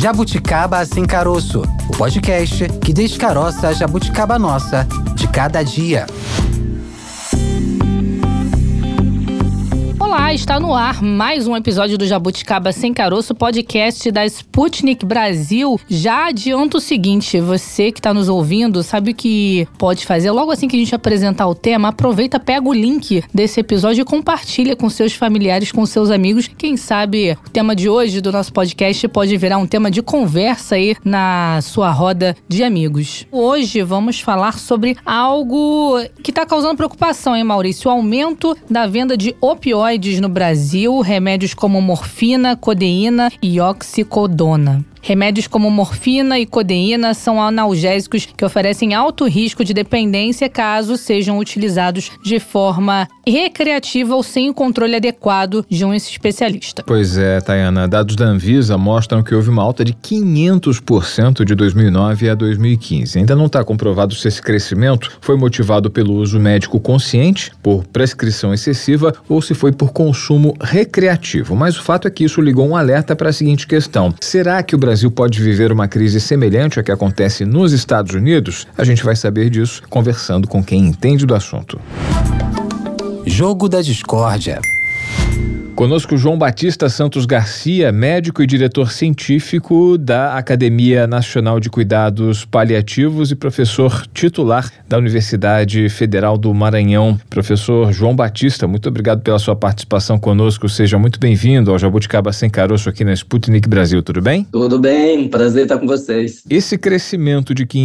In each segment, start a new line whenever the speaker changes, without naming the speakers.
Jabuticaba Sem Caroço, o podcast que descaroça a jabuticaba nossa de cada dia.
Olá, está no ar mais um episódio do Jabuticaba Sem Caroço, podcast da Sputnik Brasil. Já adianto o seguinte, você que está nos ouvindo, sabe o que pode fazer? Logo assim que a gente apresentar o tema, aproveita, pega o link desse episódio e compartilha com seus familiares, com seus amigos. Quem sabe o tema de hoje do nosso podcast pode virar um tema de conversa aí na sua roda de amigos. Hoje vamos falar sobre algo que está causando preocupação, hein, Maurício? O aumento da venda de opioides no Brasil, remédios como morfina, codeína e oxicodona. Remédios como morfina e codeína são analgésicos que oferecem alto risco de dependência caso sejam utilizados de forma recreativa ou sem o controle adequado de um especialista.
Pois é, Tayana. Dados da Anvisa mostram que houve uma alta de 500% de 2009 a 2015. Ainda não está comprovado se esse crescimento foi motivado pelo uso médico consciente, por prescrição excessiva ou se foi por consumo recreativo. Mas o fato é que isso ligou um alerta para a seguinte questão: será que o Brasil pode viver uma crise semelhante à que acontece nos Estados Unidos? A gente vai saber disso conversando com quem entende do assunto.
Jogo da discórdia.
Conosco João Batista Santos Garcia, médico e diretor científico da Academia Nacional de Cuidados Paliativos e professor titular da Universidade Federal do Maranhão. Professor João Batista, muito obrigado pela sua participação conosco. Seja muito bem-vindo ao Jabuticaba Sem Caroço aqui na Sputnik Brasil, tudo bem?
Tudo bem, prazer estar com vocês.
Esse crescimento de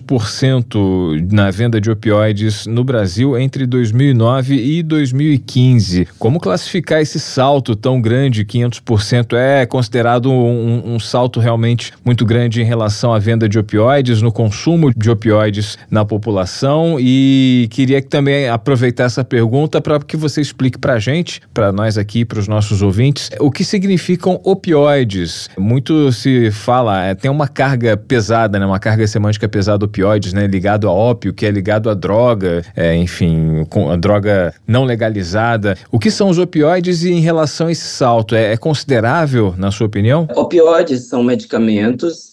500% na venda de opioides no Brasil entre 2009 e 2015, como classificar esse salto tão grande? 500% é considerado um salto realmente muito grande em relação à venda de opioides, no consumo de opioides na população, e queria que também aproveitar essa pergunta para que você explique para a gente, para nós aqui, para os nossos ouvintes, o que significam opioides. Muito se fala, tem uma carga pesada, né, uma carga semântica pesada, opioides, né, ligado a ópio, que é ligado à droga, enfim, com a droga não legalizada. O que são os opioides e em relação a esse salto, é considerável, na sua opinião?
Opioides são medicamentos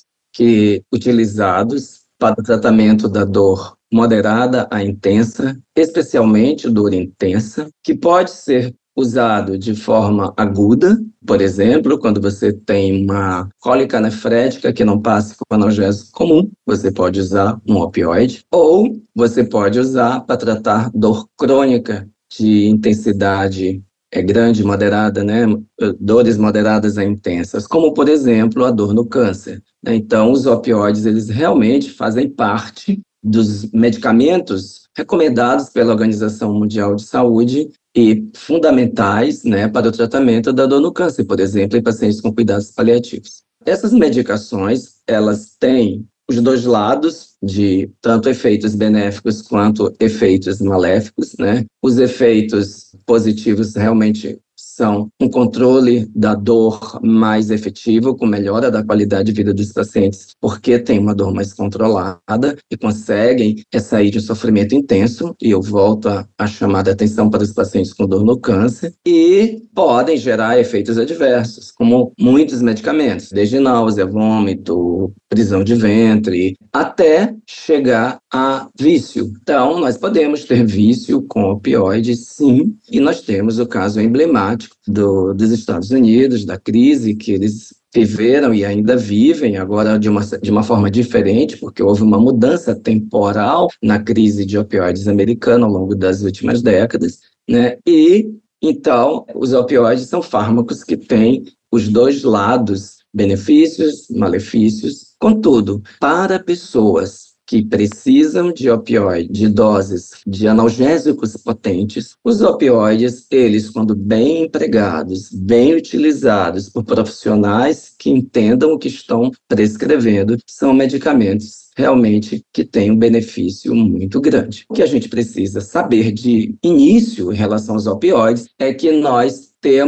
utilizados para o tratamento da dor moderada a intensa, especialmente dor intensa, que pode ser usado de forma aguda, por exemplo, quando você tem uma cólica nefrética que não passa por analgésico comum, você pode usar um opioide, ou você pode usar para tratar dor crônica de intensidade grande, moderada, né? Dores moderadas a intensas, como, por exemplo, a dor no câncer. Então, os opioides, eles realmente fazem parte dos medicamentos recomendados pela Organização Mundial de Saúde e fundamentais, né, para o tratamento da dor no câncer, por exemplo, em pacientes com cuidados paliativos. Essas medicações, elas têm os dois lados, de tanto efeitos benéficos quanto efeitos maléficos, né? Os efeitos positivos realmente são um controle da dor mais efetivo, com melhora da qualidade de vida dos pacientes, porque tem uma dor mais controlada e conseguem sair de um sofrimento intenso, e eu volto a chamar a atenção para os pacientes com dor no câncer, e podem gerar efeitos adversos, como muitos medicamentos, desde náusea, vômito, prisão de ventre, até chegar a vício. Então, nós podemos ter vício com opioides, sim, e nós temos o caso emblemático dos Estados Unidos, da crise que eles viveram e ainda vivem, agora de uma forma diferente, porque houve uma mudança temporal na crise de opioides americana ao longo das últimas décadas, né? E, então, os opioides são fármacos que têm os dois lados, benefícios, malefícios. Contudo, para pessoas que precisam de opioide, de doses de analgésicos potentes, os opioides, eles, quando bem empregados, bem utilizados por profissionais que entendam o que estão prescrevendo, são medicamentos realmente que têm um benefício muito grande. O que a gente precisa saber de início em relação aos opioides é que nós temos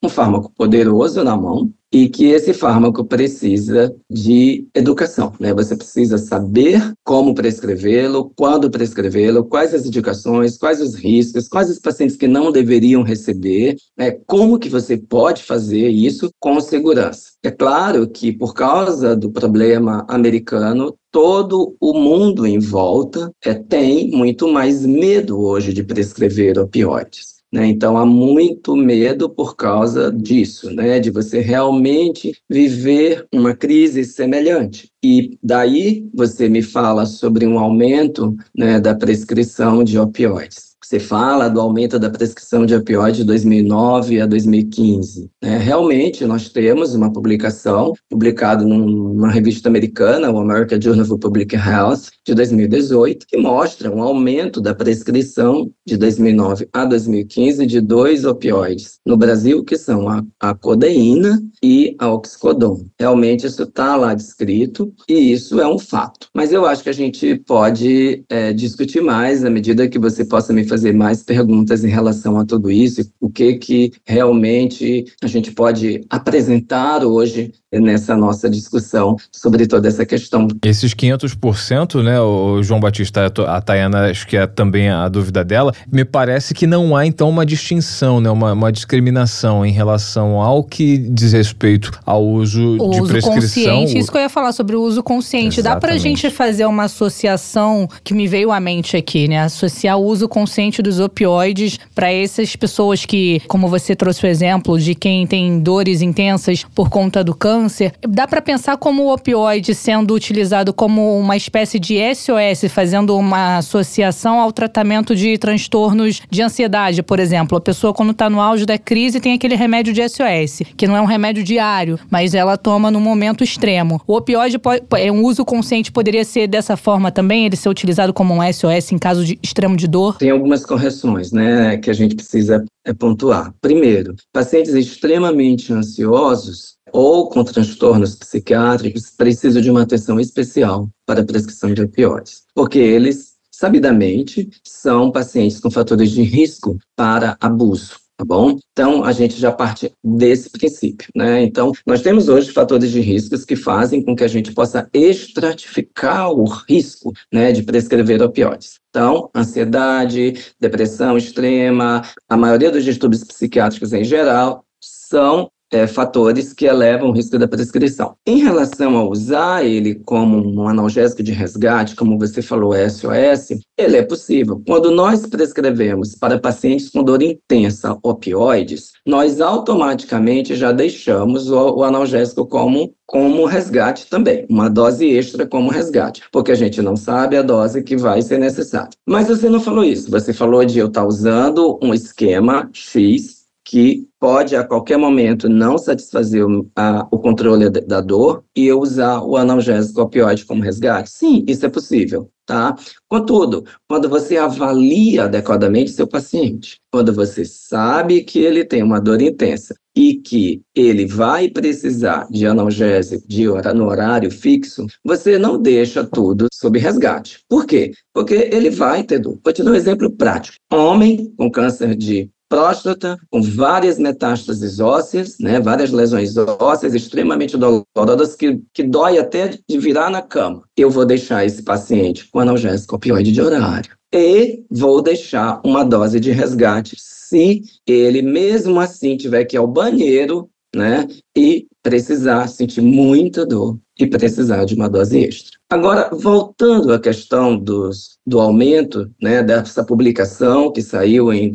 um fármaco poderoso na mão e que esse fármaco precisa de educação, né? Você precisa saber como prescrevê-lo, quando prescrevê-lo, quais as indicações, quais os riscos, quais os pacientes que não deveriam receber, né? Como que você pode fazer isso com segurança. É claro que por causa do problema americano, todo o mundo em volta tem muito mais medo hoje de prescrever opioides. Então, há muito medo por causa disso, né? De você realmente viver uma crise semelhante. E daí você me fala sobre um aumento, né, da prescrição de opioides. Você fala do aumento da prescrição de opioides de 2009 a 2015. Realmente, nós temos uma publicação publicada numa revista americana, o American Journal of Public Health, de 2018, que mostra um aumento da prescrição de 2009 a 2015 de 2 opioides no Brasil, que são a codeína e a oxicodona. Realmente, isso está lá descrito e isso é um fato. Mas eu acho que a gente pode discutir mais à medida que você possa me fazer mais perguntas em relação a tudo isso, o que realmente a gente pode apresentar hoje nessa nossa discussão sobre toda essa questão.
Esses 500%, né, o João Batista, a Tayana, acho que é também a dúvida dela, me parece que não há, então, uma distinção, né, uma discriminação em relação ao que diz respeito ao uso de prescrição.
Consciente, isso que eu ia falar sobre o uso consciente. Exatamente. Dá pra gente fazer uma associação que me veio à mente aqui, né, associar o uso consciente dos opioides para essas pessoas que, como você trouxe o exemplo de quem tem dores intensas por conta do câncer, dá para pensar como o opioide sendo utilizado como uma espécie de SOS, fazendo uma associação ao tratamento de transtornos de ansiedade, por exemplo. A pessoa, quando está no auge da crise, tem aquele remédio de SOS, que não é um remédio diário, mas ela toma no momento extremo. O opioide, um uso consciente poderia ser dessa forma também, ele ser utilizado como um SOS em caso de extremo de dor?
Tem algumas correções, né, que a gente precisa pontuar. Primeiro, pacientes extremamente ansiosos ou com transtornos psiquiátricos precisam de uma atenção especial para a prescrição de opioides, porque eles, sabidamente, são pacientes com fatores de risco para abuso. Tá bom? Então, a gente já parte desse princípio, né? Então, nós temos hoje fatores de riscos que fazem com que a gente possa estratificar o risco, né, de prescrever opioides. Então, ansiedade, depressão extrema, a maioria dos distúrbios psiquiátricos em geral são fatores que elevam o risco da prescrição. Em relação a usar ele como um analgésico de resgate, como você falou, SOS, ele é possível. Quando nós prescrevemos para pacientes com dor intensa opioides, nós automaticamente já deixamos o analgésico como resgate também, uma dose extra como resgate, porque a gente não sabe a dose que vai ser necessária. Mas você não falou isso, você falou de eu estar usando um esquema X que pode a qualquer momento não satisfazer o controle da dor e eu usar o analgésico opioide como resgate? Sim, isso é possível, tá? Contudo, quando você avalia adequadamente seu paciente, quando você sabe que ele tem uma dor intensa e que ele vai precisar de analgésico no horário fixo, você não deixa tudo sob resgate. Por quê? Porque ele vai ter dor. Vou te dar um exemplo prático. Homem com câncer de próstata, com várias metástases ósseas, né, várias lesões ósseas extremamente dolorosas que dói até de virar na cama. Eu vou deixar esse paciente com analgésico opioide de horário. E vou deixar uma dose de resgate se ele mesmo assim tiver que ir ao banheiro, né, e precisar sentir muita dor e precisar de uma dose extra. Agora, voltando à questão do aumento, né, dessa publicação que saiu em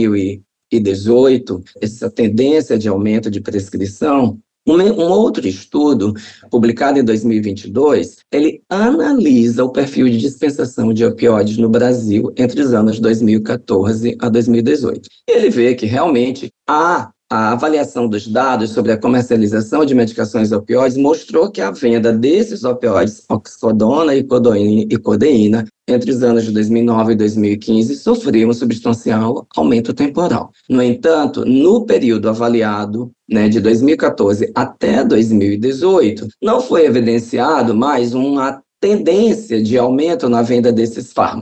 2018, essa tendência de aumento de prescrição, um outro estudo, publicado em 2022, ele analisa o perfil de dispensação de opioides no Brasil entre os anos 2014 a 2018. E ele vê que realmente a avaliação dos dados sobre a comercialização de medicações opioides mostrou que a venda desses opioides, oxicodona e codeína, entre os anos de 2009 e 2015, sofreu um substancial aumento temporal. No entanto, no período avaliado, né, de 2014 até 2018, não foi evidenciado mais uma tendência de aumento na venda desses fármacos.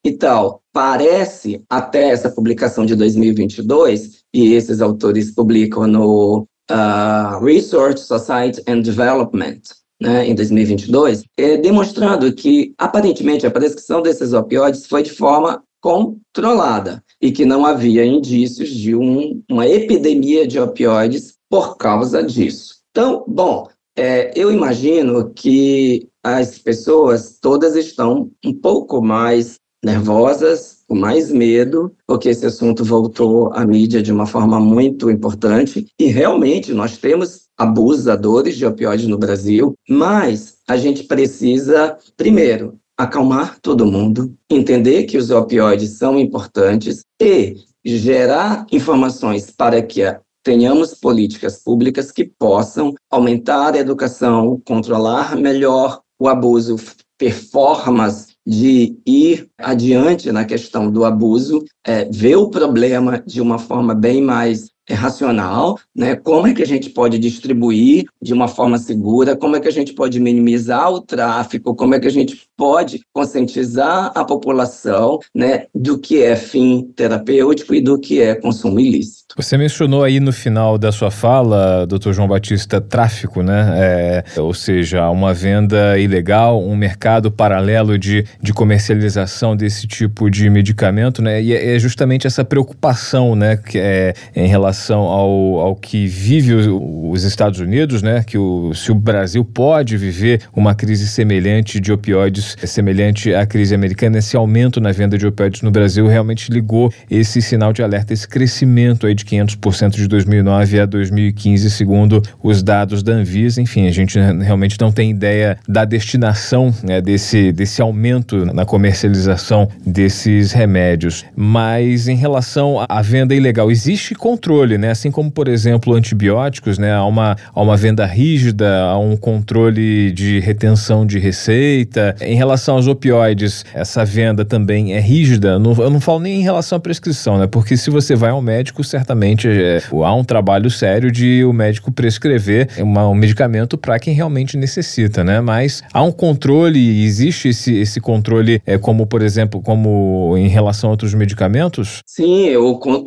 Então, parece, até essa publicação de 2022, e esses autores publicam no Research, Society and Development, né, em 2022, demonstrando que, aparentemente, a prescrição desses opioides foi de forma controlada e que não havia indícios de uma epidemia de opioides por causa disso. Então, bom, eu imagino que as pessoas todas estão um pouco mais nervosas, com mais medo, porque esse assunto voltou à mídia de uma forma muito importante e realmente nós temos abusadores de opioides no Brasil, mas a gente precisa, primeiro, acalmar todo mundo, entender que os opioides são importantes e gerar informações para que tenhamos políticas públicas que possam aumentar a educação, controlar melhor o abuso, ter formas de ir adiante na questão do abuso, ver o problema de uma forma bem mais racional, né? Como é que a gente pode distribuir de uma forma segura, como é que a gente pode minimizar o tráfico, como é que a gente pode conscientizar a população, né, do que é fim terapêutico e do que é consumo ilícito.
Você mencionou aí no final da sua fala, Dr. João Batista, tráfico, né? Ou seja, uma venda ilegal, um mercado paralelo de comercialização desse tipo de medicamento, né? E é justamente essa preocupação, né, que em relação ao que vive os Estados Unidos, né? Que se o Brasil pode viver uma crise semelhante de opioides, semelhante à crise americana, esse aumento na venda de opioides no Brasil realmente ligou esse sinal de alerta, esse crescimento aí de 500% de 2009 a 2015, segundo os dados da Anvisa. Enfim, a gente realmente não tem ideia da destinação, né, desse aumento na comercialização desses remédios. Mas em relação à venda ilegal, existe controle, né? Assim como, por exemplo, antibióticos, né? Há uma venda rígida, há um controle de retenção de receita. Em relação aos opioides, essa venda também é rígida. Eu não falo nem em relação à prescrição, né? Porque se você vai ao médico, certamente há um trabalho sério de o médico prescrever um medicamento para quem realmente necessita, né? Mas há um controle, existe esse controle, como, por exemplo, como em relação a outros medicamentos?
Sim,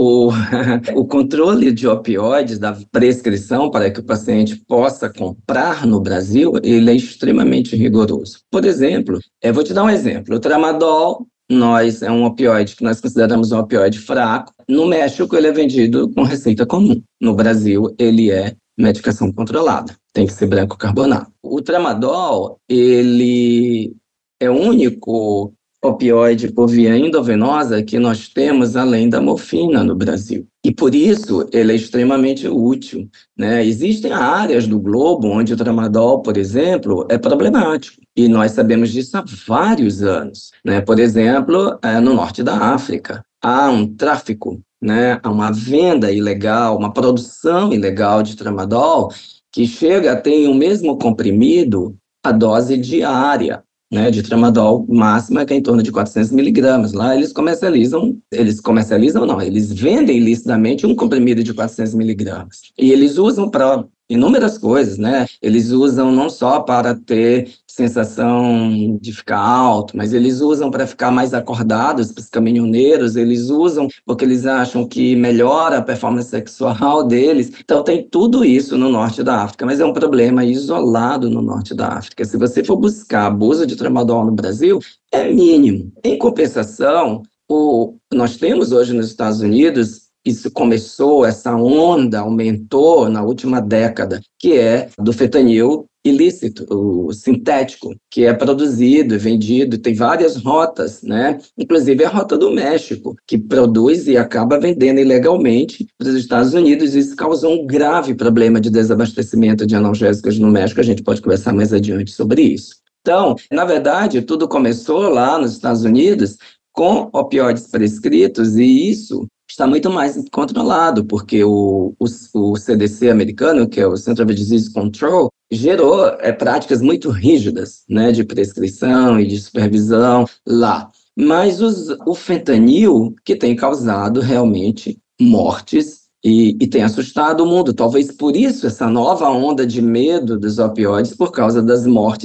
o controle de opioides, da prescrição para que o paciente possa comprar no Brasil, ele é extremamente rigoroso. Por exemplo, vou te dar um exemplo, o tramadol, é um opioide que nós consideramos um opioide fraco. No México, ele é vendido com receita comum. No Brasil, ele é medicação controlada. Tem que ser branco carbonato. O tramadol, ele é o único opioide por via endovenosa que nós temos além da morfina no Brasil. E por isso ele é extremamente útil, né? Existem áreas do globo onde o tramadol, por exemplo, é problemático. E nós sabemos disso há vários anos, né? Por exemplo, no norte da África, há um tráfico, né? Há uma venda ilegal, uma produção ilegal de tramadol que chega a ter o mesmo comprimido a dose diária, né, de tramadol máxima, que é em torno de 400 miligramas. Lá eles vendem ilicitamente um comprimido de 400 miligramas. E eles usam para inúmeras coisas, né? Eles usam não só para ter sensação de ficar alto, mas eles usam para ficar mais acordados, para os caminhoneiros, eles usam porque eles acham que melhora a performance sexual deles. Então tem tudo isso no norte da África, mas é um problema isolado no norte da África. Se você for buscar abuso de tramadol no Brasil, é mínimo. Em compensação, nós temos hoje nos Estados Unidos, isso começou, essa onda aumentou na última década, que é do fentanil ilícito, o sintético, que é produzido e vendido, tem várias rotas, né? Inclusive a rota do México, que produz e acaba vendendo ilegalmente para os Estados Unidos. Isso causou um grave problema de desabastecimento de analgésicos no México. A gente pode conversar mais adiante sobre isso. Então, na verdade, tudo começou lá nos Estados Unidos com opioides prescritos, e isso está muito mais controlado, porque o CDC americano, que é o Central Disease Control, gerou práticas muito rígidas, né, de prescrição e de supervisão lá. Mas o fentanil, que tem causado realmente mortes e tem assustado o mundo. Talvez por isso essa nova onda de medo dos opioides, por causa das mortes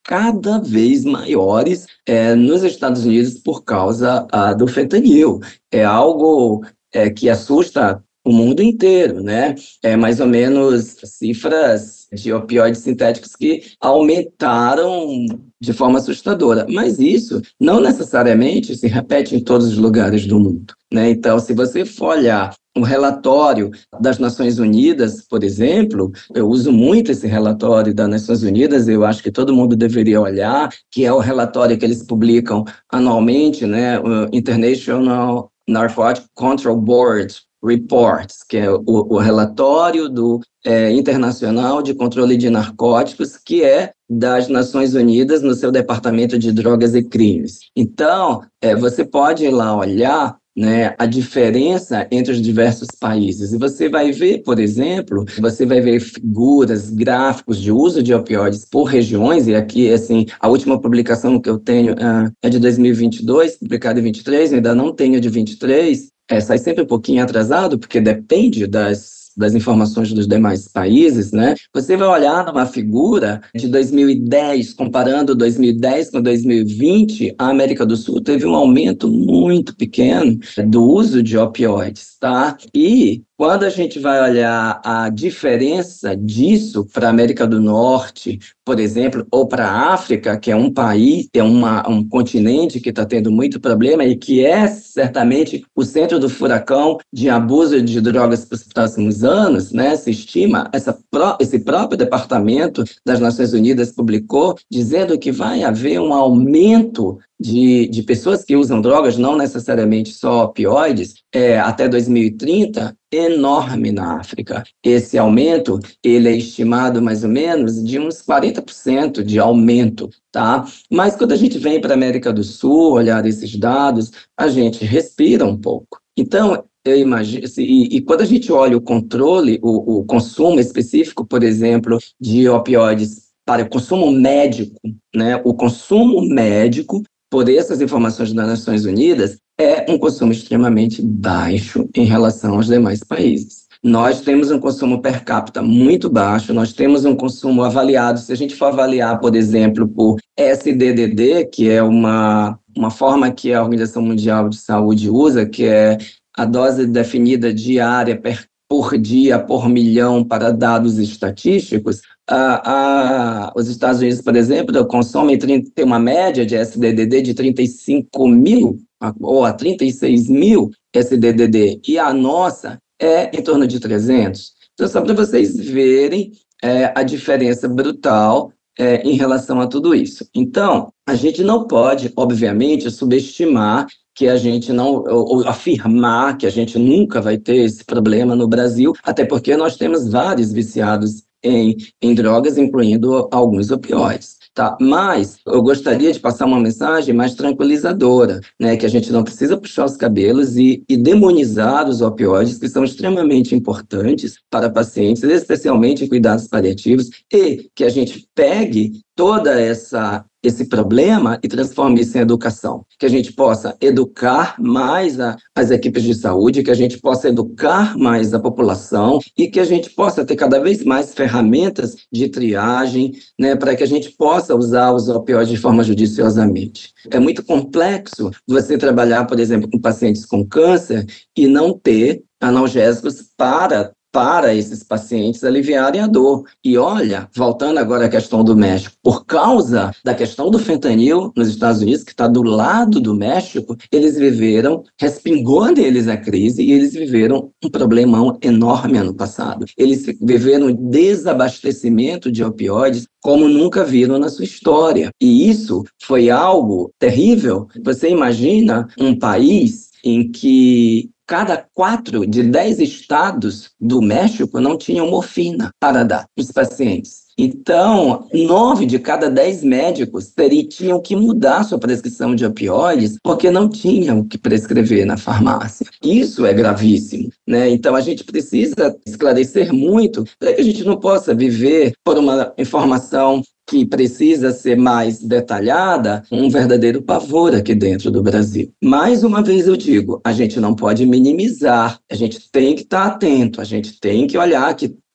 cada vez maiores nos Estados Unidos por causa do fentanil. É algo que assusta o mundo inteiro, né? É mais ou menos cifras de opioides sintéticos que aumentaram de forma assustadora. Mas isso não necessariamente se repete em todos os lugares do mundo, né? Então, se você for olhar um relatório das Nações Unidas, por exemplo, eu uso muito esse relatório das Nações Unidas, eu acho que todo mundo deveria olhar, que é o relatório que eles publicam anualmente, né? O International Narcotic Control Board Reports, que é o relatório do Internacional de Controle de Narcóticos, que é das Nações Unidas no seu Departamento de Drogas e Crimes. Então, você pode ir lá olhar, né, a diferença entre os diversos países. E você vai ver, por exemplo, você vai ver figuras, gráficos de uso de opioides por regiões, e aqui, assim, a última publicação que eu tenho é de 2022, publicada em 23, ainda não tenho de 23, sai sempre um pouquinho atrasado, porque depende das informações dos demais países, né? Você vai olhar numa figura de 2010, comparando 2010 com 2020, a América do Sul teve um aumento muito pequeno do uso de opioides, tá? E quando a gente vai olhar a diferença disso para a América do Norte, por exemplo, ou para a África, que é um país, é um continente que está tendo muito problema e que é certamente o centro do furacão de abuso de drogas para os próximos anos, né? Se estima, esse próprio Departamento das Nações Unidas publicou, dizendo que vai haver um aumento de pessoas que usam drogas, não necessariamente só opioides, até 2030, enorme na África. Esse aumento, ele é estimado mais ou menos de uns 40% de aumento, tá? Mas quando a gente vem para a América do Sul, olhar esses dados, a gente respira um pouco. Então, eu imagino, e quando a gente olha o controle, o consumo específico, por exemplo, de opioides para o consumo médico, né? O consumo médico, por essas informações das Nações Unidas, é um consumo extremamente baixo em relação aos demais países. Nós temos um consumo per capita muito baixo, nós temos um consumo avaliado, se a gente for avaliar, por exemplo, por SDDD, que é uma forma que a Organização Mundial de Saúde usa, que é a dose definida diária por dia, por milhão, para dados estatísticos, os Estados Unidos, por exemplo, consomem, tem uma média de SDDD de 35 mil ou a 36 mil SDDD, e a nossa é em torno de 300. Então, só para vocês verem a diferença brutal em relação a tudo isso. Então, a gente não pode, obviamente, subestimar que a gente não, ou afirmar que a gente nunca vai ter esse problema no Brasil, até porque nós temos vários viciados em drogas, incluindo alguns opioides. Tá? Mas eu gostaria de passar uma mensagem mais tranquilizadora, né? Que a gente não precisa puxar os cabelos e demonizar os opioides, que são extremamente importantes para pacientes, especialmente em cuidados paliativos, e que a gente pegue toda esse problema e transforme isso em educação. Que a gente possa educar mais as equipes de saúde, que a gente possa educar mais a população e que a gente possa ter cada vez mais ferramentas de triagem, né, para que a gente possa usar os opioides de forma judiciosamente. É muito complexo você trabalhar, por exemplo, com pacientes com câncer e não ter analgésicos para esses pacientes aliviarem a dor. E olha, voltando agora à questão do México, por causa da questão do fentanil nos Estados Unidos, que está do lado do México, respingou neles a crise e eles viveram um problemão enorme ano passado. Eles viveram um desabastecimento de opioides como nunca viram na sua história. E isso foi algo terrível. Você imagina um país em que cada 4 de 10 estados do México não tinham morfina para dar para os pacientes. Então, 9 de cada 10 médicos tinham que mudar sua prescrição de opioides porque não tinham o que prescrever na farmácia. Isso é gravíssimo, né? Então, a gente precisa esclarecer muito para que a gente não possa viver por uma informação que precisa ser mais detalhada, um verdadeiro pavor aqui dentro do Brasil. Mais uma vez eu digo, a gente não pode minimizar, a gente tem que estar atento, a gente tem que olhar que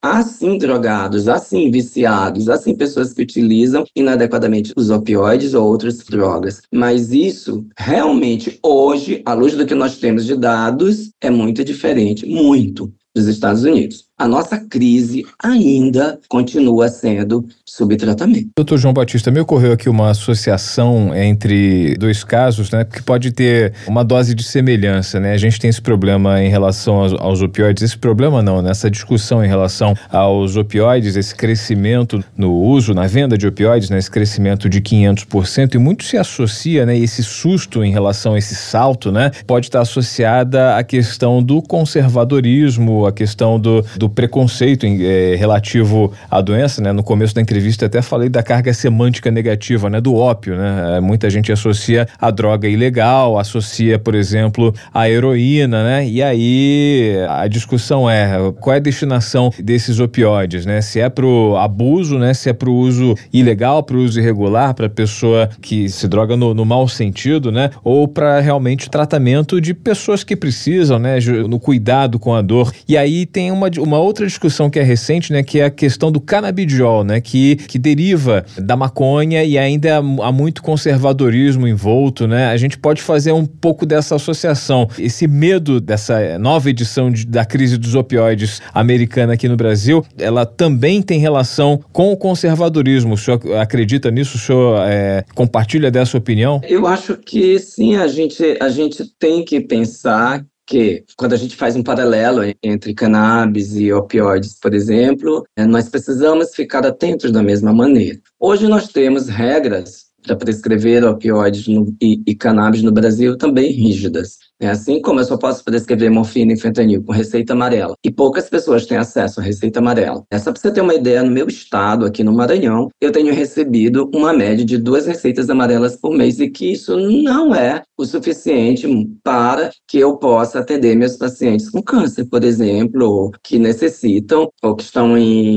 Há sim drogados, há sim viciados, há sim pessoas que utilizam inadequadamente os opioides ou outras drogas. Mas isso, realmente, hoje, à luz do que nós temos de dados, é muito diferente, muito, dos Estados Unidos. A nossa crise ainda continua sendo subtratamento.
Doutor João Batista, me ocorreu aqui uma associação entre dois casos, né, que pode ter uma dose de semelhança, né? A gente tem esse problema em relação aos opioides, esse problema não, né? Essa discussão em relação aos opioides, esse crescimento no uso, na venda de opioides, né? Esse crescimento de 500%, e muito se associa, né? Esse susto em relação a esse salto, né? Pode estar associada à questão do conservadorismo, a questão do preconceito relativo à doença, né? No começo da entrevista até falei da carga semântica negativa, né? Do ópio, né? Muita gente associa a droga ilegal, associa, por exemplo, a heroína, né? E aí a discussão é qual é a destinação desses opioides, né? Se é pro abuso, né? Se é pro uso ilegal, pro uso irregular, pra pessoa que se droga no mau sentido, né? Ou para realmente tratamento de pessoas que precisam, né? No cuidado com a dor. E aí tem uma outra discussão que é recente, né, que é a questão do canabidiol, né, que deriva da maconha e ainda há muito conservadorismo envolto, né? A gente pode fazer um pouco dessa associação. Esse medo dessa nova edição da crise dos opioides americana aqui no Brasil, ela também tem relação com o conservadorismo. O senhor acredita nisso? O senhor compartilha dessa opinião?
Eu acho que sim, a gente tem que pensar que quando a gente faz um paralelo entre cannabis e opioides, por exemplo, nós precisamos ficar atentos da mesma maneira. Hoje nós temos regras para prescrever opioides e cannabis no Brasil também rígidas. Assim como eu só posso prescrever morfina e fentanil com receita amarela, e poucas pessoas têm acesso à receita amarela. Só para você ter uma ideia, no meu estado, aqui no Maranhão, eu tenho recebido uma média de 2 receitas amarelas por mês, e que isso não é o suficiente para que eu possa atender meus pacientes com câncer, por exemplo, ou que necessitam, ou que estão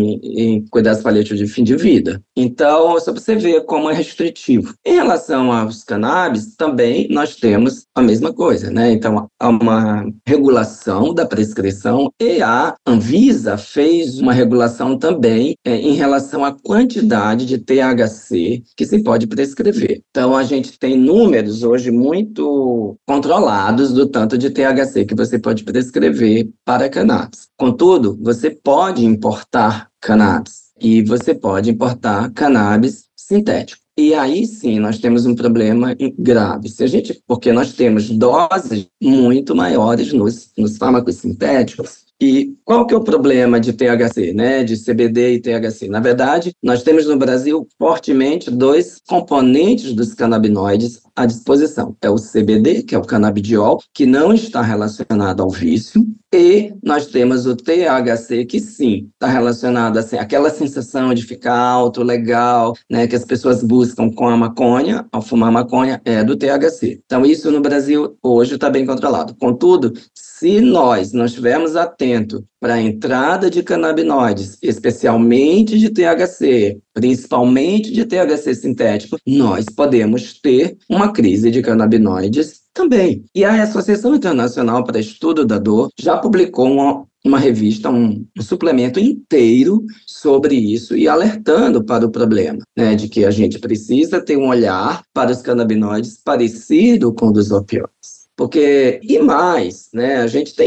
em cuidados paliativos de fim de vida. Então, só para você ver como é restritivo. Em relação aos cannabis, também nós temos a mesma coisa, né? Então, há uma regulação da prescrição, e a Anvisa fez uma regulação também em relação à quantidade de THC que se pode prescrever. Então, a gente tem números hoje muito controlados do tanto de THC que você pode prescrever para cannabis. Contudo, você pode importar cannabis e você pode importar cannabis sintético. E aí sim, nós temos um problema grave. Porque nós temos doses muito maiores nos fármacos sintéticos. E qual que é o problema de THC, né? De CBD e THC? Na verdade, nós temos no Brasil fortemente 2 componentes dos canabinoides à disposição. É o CBD, que é o canabidiol, que não está relacionado ao vício, e nós temos o THC, que sim, está relacionado assim, àquela sensação de ficar alto, legal, né, que as pessoas buscam com a maconha, ao fumar maconha, é do THC. Então, isso no Brasil hoje está bem controlado. Contudo, se nós não estivermos atentos para a entrada de canabinoides, especialmente de THC, principalmente de THC sintético, nós podemos ter uma crise de canabinoides também. E a Associação Internacional para Estudo da Dor já publicou uma revista, um suplemento inteiro sobre isso, e alertando para o problema, né, de que a gente precisa ter um olhar para os canabinoides parecido com o dos opioides. Porque, e mais, né, a gente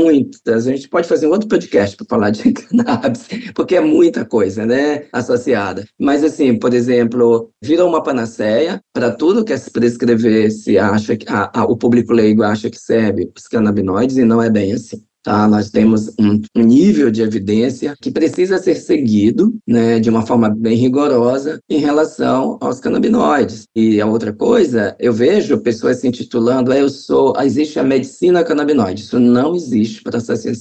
pode fazer um outro podcast para falar de cannabis, porque é muita coisa, né, associada. Mas, assim, por exemplo, virou uma panaceia para tudo que se prescrever, se acha que o público leigo acha que serve os canabinoides, e não é bem assim. Tá? Nós temos um nível de evidência que precisa ser seguido, né, de uma forma bem rigorosa em relação aos canabinoides. E a outra coisa, eu vejo pessoas se intitulando, existe a medicina canabinoide. Isso não existe para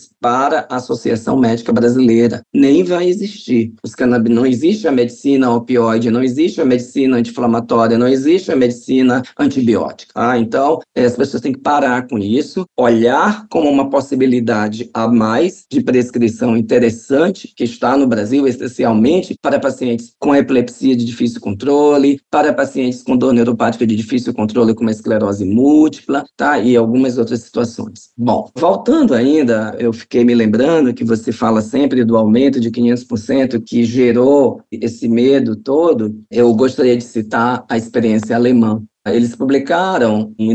a Associação Médica Brasileira. Nem vai existir. Não existe a medicina opioide, não existe a medicina anti-inflamatória, não existe a medicina antibiótica. Então, as pessoas têm que parar com isso, olhar como uma possibilidade modalidade a mais de prescrição interessante que está no Brasil, especialmente para pacientes com epilepsia de difícil controle, para pacientes com dor neuropática de difícil controle, como a esclerose múltipla, tá? E algumas outras situações. Bom, voltando ainda, eu fiquei me lembrando que você fala sempre do aumento de 500% que gerou esse medo todo. Eu gostaria de citar a experiência alemã. Eles publicaram em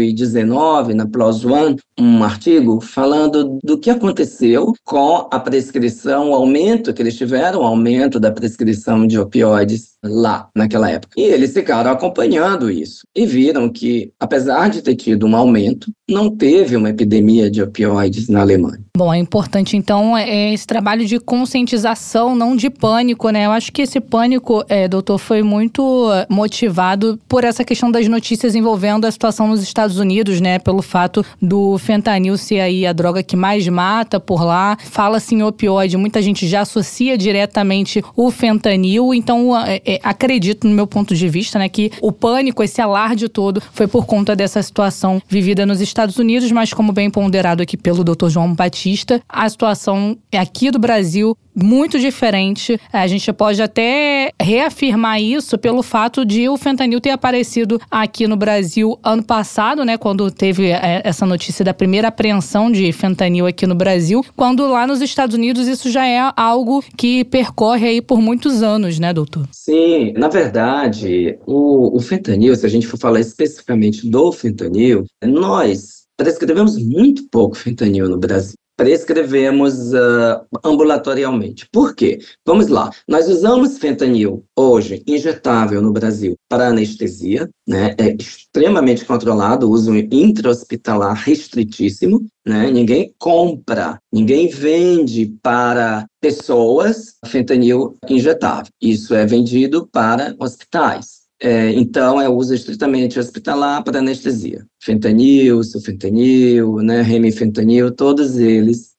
2019, na PLOS ONE, um artigo falando do que aconteceu com a prescrição, o aumento que eles tiveram, o aumento da prescrição de opioides lá, naquela época. E eles ficaram acompanhando isso e viram que, apesar de ter tido um aumento, não teve uma epidemia de opioides na Alemanha.
Bom, é importante, então, esse trabalho de conscientização, não de pânico, né? Eu acho que esse pânico, doutor, foi muito motivado por essa questão das notícias envolvendo a situação nos Estados Unidos, né? Pelo fato do fentanil ser aí a droga que mais mata por lá. Fala-se em opioide, muita gente já associa diretamente o fentanil. Então, acredito, no meu ponto de vista, né, que o pânico, esse alarde todo, foi por conta dessa situação vivida nos Estados Unidos, mas como bem ponderado aqui pelo Dr. João Batista, a situação aqui do Brasil muito diferente. A gente pode até reafirmar isso pelo fato de o fentanil ter aparecido aqui no Brasil ano passado, né, quando teve essa notícia da primeira apreensão de fentanil aqui no Brasil, quando lá nos Estados Unidos isso já é algo que percorre aí por muitos anos, né, doutor?
Sim, na verdade, o fentanil, se a gente for falar especificamente do fentanil, nós prescrevemos muito pouco fentanil no Brasil. Prescrevemos ambulatorialmente. Por quê? Vamos lá. Nós usamos fentanil hoje, injetável no Brasil, para anestesia, né? É extremamente controlado, uso intra-hospitalar restritíssimo, né? Ninguém compra, ninguém vende para pessoas fentanil injetável. Isso é vendido para hospitais. Então, é uso estritamente hospitalar para anestesia. Fentanil, sulfentanil, né, remifentanil, todos esses.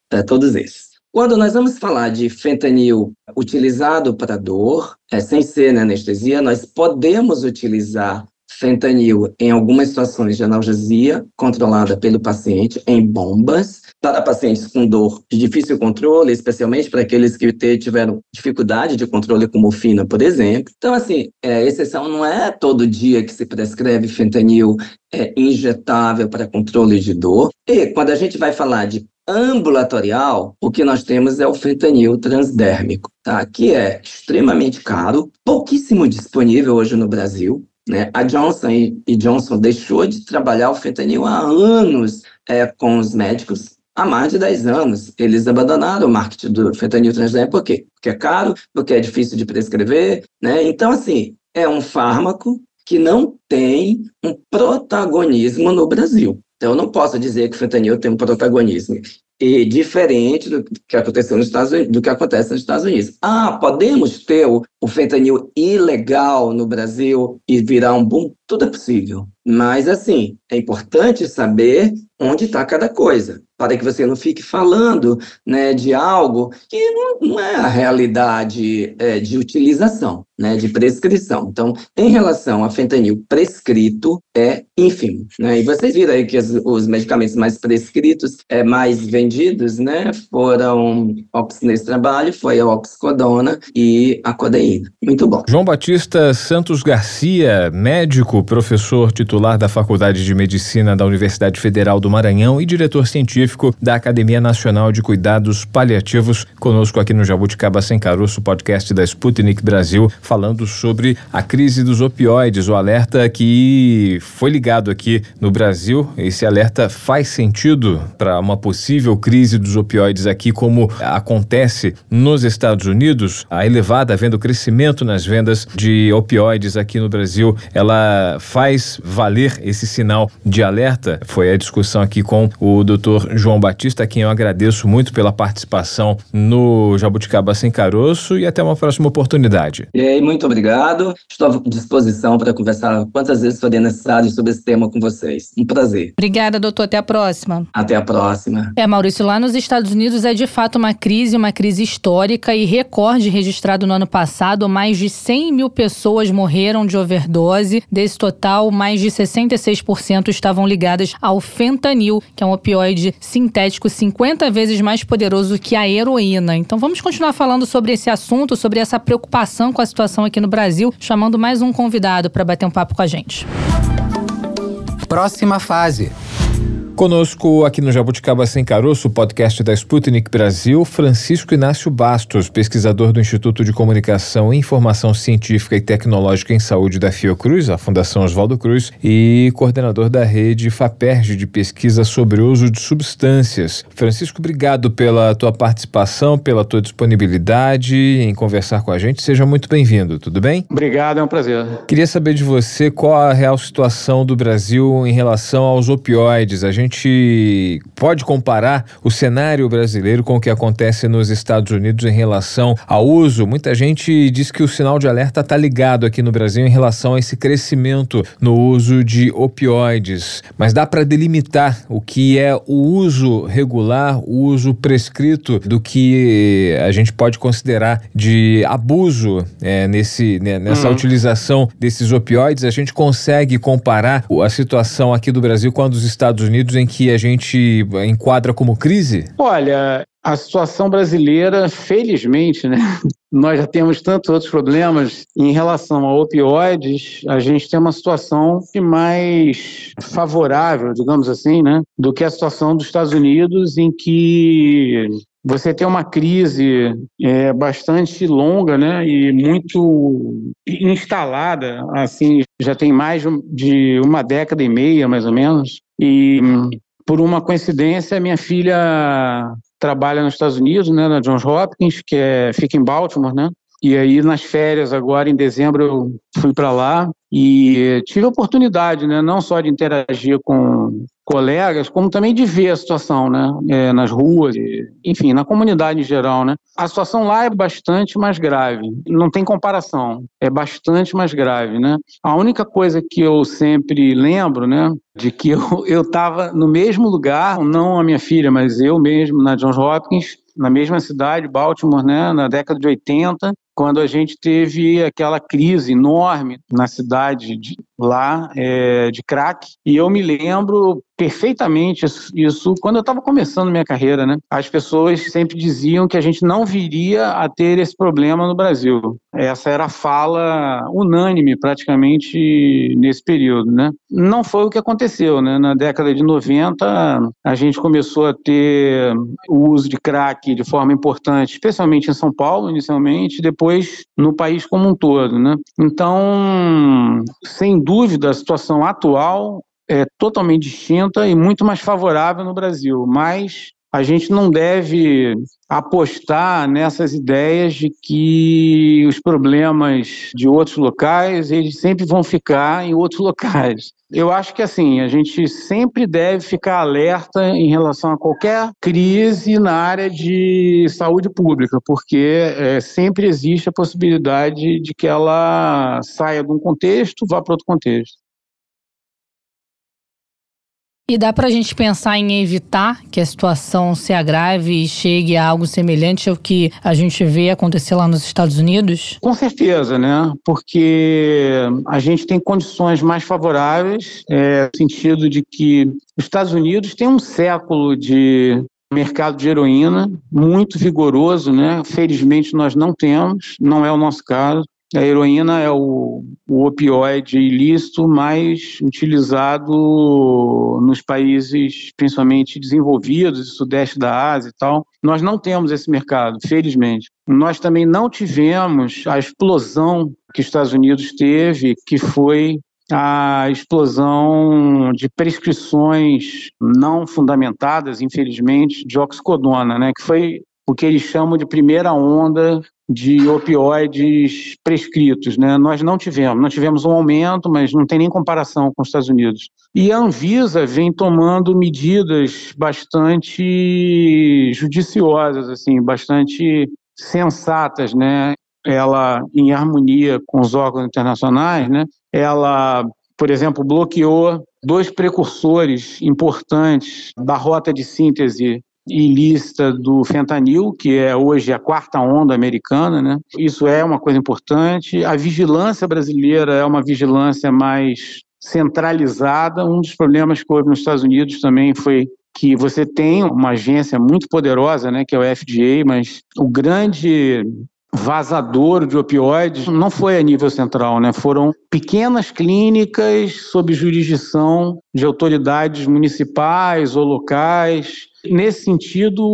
Quando nós vamos falar de fentanil utilizado para dor, sem ser na anestesia, nós podemos utilizar fentanil em algumas situações de analgesia controlada pelo paciente, em bombas, para pacientes com dor de difícil controle, especialmente para aqueles que tiveram dificuldade de controle com morfina, por exemplo. Então, assim, exceção não é todo dia que se prescreve fentanil injetável para controle de dor. E quando a gente vai falar de ambulatorial, o que nós temos é o fentanil transdérmico, tá? Que é extremamente caro, pouquíssimo disponível hoje no Brasil, né? A Johnson Johnson deixou de trabalhar o fentanil há anos com os médicos, há mais de 10 anos. Eles abandonaram o marketing do fentanil transdérmico. Por quê? Porque é caro, porque é difícil de prescrever, né? Então, assim, é um fármaco que não tem um protagonismo no Brasil. Então, eu não posso dizer que o fentanil tem um protagonismo diferente do que aconteceu nos Estados Unidos, do que acontece nos Estados Unidos. Podemos ter o fentanil ilegal no Brasil e virar um boom? Tudo é possível. Mas, assim, é importante saber onde está cada coisa, para que você não fique falando, né, de algo que não é a realidade de utilização, né, de prescrição. Então, em relação a fentanil prescrito, é ínfimo, né? E vocês viram aí que os medicamentos mais prescritos, mais vendidos, né, foram, nesse trabalho, foi a oxicodona e a codeína. Muito bom.
João Batista Santos Garcia, médico, professor titular da Faculdade de Medicina da Universidade Federal do Maranhão e diretor científico da Academia Nacional de Cuidados Paliativos, conosco aqui no Jabuticaba Sem Caroço, podcast da Sputnik Brasil, falando sobre a crise dos opioides, o alerta que foi ligado aqui no Brasil. Esse alerta faz sentido para uma possível crise dos opioides aqui, como acontece nos Estados Unidos? A elevada venda, o crescimento nas vendas de opioides aqui no Brasil, ela faz valer esse sinal de alerta? Foi a discussão aqui com o Dr. João Batista, a quem eu agradeço muito pela participação no Jabuticaba Sem Caroço, e até uma próxima oportunidade.
E aí, muito obrigado. Estou à disposição para conversar quantas vezes forem necessário sobre esse tema com vocês. Um prazer.
Obrigada, doutor. Até a próxima.
Até a próxima.
Maurício, lá nos Estados Unidos é de fato uma crise histórica e recorde registrado no ano passado. Mais de 100 mil pessoas morreram de overdose. Desse total, mais de 66% estavam ligadas ao fentanil, que é um opioide sintético 50 vezes mais poderoso que a heroína. Então vamos continuar falando sobre esse assunto, sobre essa preocupação com a situação aqui no Brasil, chamando mais um convidado para bater um papo com a gente.
Próxima fase.
Conosco aqui no Jabuticaba Sem Caroço, podcast da Sputnik Brasil, Francisco Inácio Bastos, pesquisador do Instituto de Comunicação, Informação Científica e Tecnológica em Saúde da Fiocruz, a Fundação Oswaldo Cruz, e coordenador da rede FAPERJ de pesquisa sobre o uso de substâncias. Francisco, obrigado pela tua participação, pela tua disponibilidade em conversar com a gente. Seja muito bem-vindo, tudo bem?
Obrigado, é um prazer.
Queria saber de você qual a real situação do Brasil em relação aos opioides. A gente pode comparar o cenário brasileiro com o que acontece nos Estados Unidos em relação ao uso? Muita gente diz que o sinal de alerta está ligado aqui no Brasil em relação a esse crescimento no uso de opioides. Mas dá para delimitar o que é o uso regular, o uso prescrito do que a gente pode considerar de abuso nessa utilização desses opioides? A gente consegue comparar a situação aqui do Brasil com a dos Estados Unidos, em que a gente enquadra como crise?
Olha, a situação brasileira, felizmente, né? Nós já temos tantos outros problemas em relação a opioides, a gente tem uma situação mais favorável, digamos assim, né? Do que a situação dos Estados Unidos, em que você tem uma crise bastante longa, né, e muito instalada, assim, já tem mais de uma década e meia, mais ou menos, e por uma coincidência, minha filha trabalha nos Estados Unidos, né, na Johns Hopkins, fica em Baltimore, né, e aí nas férias agora, em dezembro, eu fui para lá e tive a oportunidade, né, não só de interagir com colegas, como também de ver a situação, né, nas ruas, enfim, na comunidade em geral, né. A situação lá é bastante mais grave, não tem comparação, é bastante mais grave, né. A única coisa que eu sempre lembro, né, de que eu estava no mesmo lugar, não a minha filha, mas eu mesmo, na Johns Hopkins, na mesma cidade, Baltimore, né, na década de 80, quando a gente teve aquela crise enorme na cidade de crack, e eu me lembro perfeitamente isso quando eu estava começando minha carreira, né? As pessoas sempre diziam que a gente não viria a ter esse problema no Brasil. Essa era a fala unânime praticamente nesse período, né? Não foi o que aconteceu, né? Na década de 90, a gente começou a ter o uso de crack de forma importante, especialmente em São Paulo, inicialmente, depois no país como um todo, né? Então, sem dúvida, a situação atual é totalmente distinta e muito mais favorável no Brasil, mas a gente não deve apostar nessas ideias de que os problemas de outros locais, eles sempre vão ficar em outros locais. Eu acho que, assim, a gente sempre deve ficar alerta em relação a qualquer crise na área de saúde pública, porque sempre existe a possibilidade de que ela saia de um contexto e vá para outro contexto.
E dá pra gente pensar em evitar que a situação se agrave e chegue a algo semelhante ao que a gente vê acontecer lá nos Estados Unidos?
Com certeza, né? Porque a gente tem condições mais favoráveis, no sentido de que os Estados Unidos têm um século de mercado de heroína muito vigoroso, né? Felizmente nós não temos, não é o nosso caso. A heroína é o opioide ilícito mais utilizado nos países, principalmente desenvolvidos, sudeste da Ásia e tal. Nós não temos esse mercado, felizmente. Nós também não tivemos a explosão que os Estados Unidos teve, que foi a explosão de prescrições não fundamentadas, infelizmente, de oxicodona, né? Que foi o que eles chamam de primeira onda de opioides prescritos, né? Nós não tivemos um aumento, mas não tem nem comparação com os Estados Unidos. E a Anvisa vem tomando medidas bastante judiciosas, assim, bastante sensatas, né? Ela, em harmonia com os órgãos internacionais, né? Ela, por exemplo, bloqueou 2 precursores importantes da rota de síntese ilícita do fentanil, que é hoje a 4ª onda americana, né? Isso é uma coisa importante. A vigilância brasileira é uma vigilância mais centralizada. Um dos problemas que houve nos Estados Unidos também foi que você tem uma agência muito poderosa, né, que é o FDA, mas o grande vazador de opioides não foi a nível central, né? Foram pequenas clínicas sob jurisdição de autoridades municipais ou locais. Nesse sentido,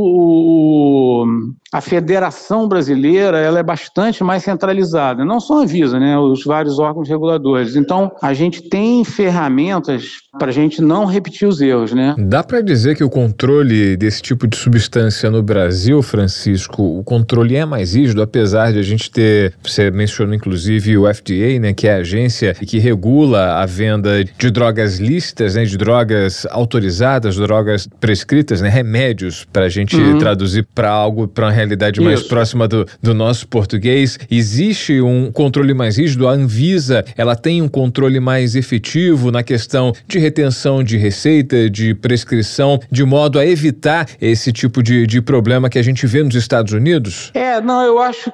a Federação Brasileira ela é bastante mais centralizada, não só a Anvisa, né, os vários órgãos reguladores. Então, a gente tem ferramentas para a gente não repetir os erros, né?
Dá para dizer que o controle desse tipo de substância no Brasil, Francisco, o controle é mais rígido, apesar de a gente ter, você mencionou inclusive o FDA, né, que é a agência que regula a venda de drogas lícitas, né, de drogas autorizadas, drogas prescritas, né, remédios, para a gente traduzir para algo, para uma realidade mais próxima do nosso português. Existe um controle mais rígido? A Anvisa, ela tem um controle mais efetivo na questão de retenção de receita, de prescrição, de modo a evitar esse tipo de problema que a gente vê nos Estados Unidos?
Eu acho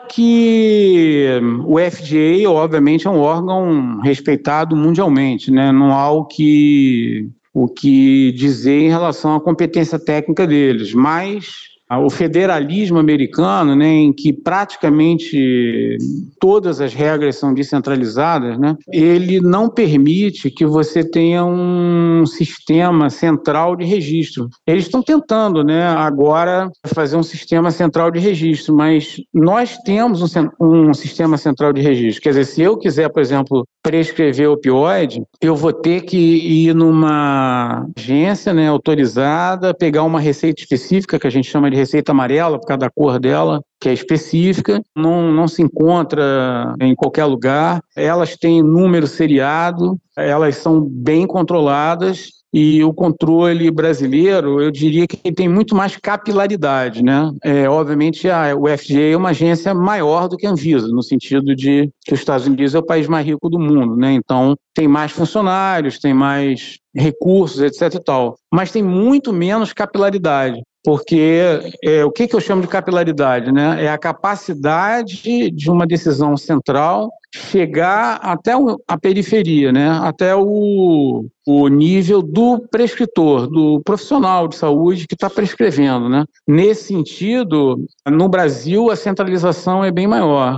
que o FDA, obviamente, é um órgão respeitado mundialmente, né? Não há o que dizer em relação à competência técnica deles, mas o federalismo americano, né, em que praticamente todas as regras são descentralizadas, né, ele não permite que você tenha um sistema central de registro. Eles estão tentando, né, agora fazer um sistema central de registro, mas nós temos um sistema central de registro. Quer dizer, se eu quiser, por exemplo, prescrever opioide, eu vou ter que ir numa agência, né, autorizada, pegar uma receita específica, que a gente chama de receita amarela, por causa da cor dela, que é específica, não se encontra em qualquer lugar. Elas têm número seriado, elas são bem controladas. E o controle brasileiro, eu diria que tem muito mais capilaridade, né? Obviamente, o FDA é uma agência maior do que a Anvisa, no sentido de que os Estados Unidos é o país mais rico do mundo, né? Então, tem mais funcionários, tem mais recursos, etc. e tal. Mas tem muito menos capilaridade. Porque o que eu chamo de capilaridade, né? É a capacidade de uma decisão central chegar até a periferia, né? Até o nível do prescritor, do profissional de saúde que está prescrevendo, né? Nesse sentido, no Brasil, a centralização é bem maior.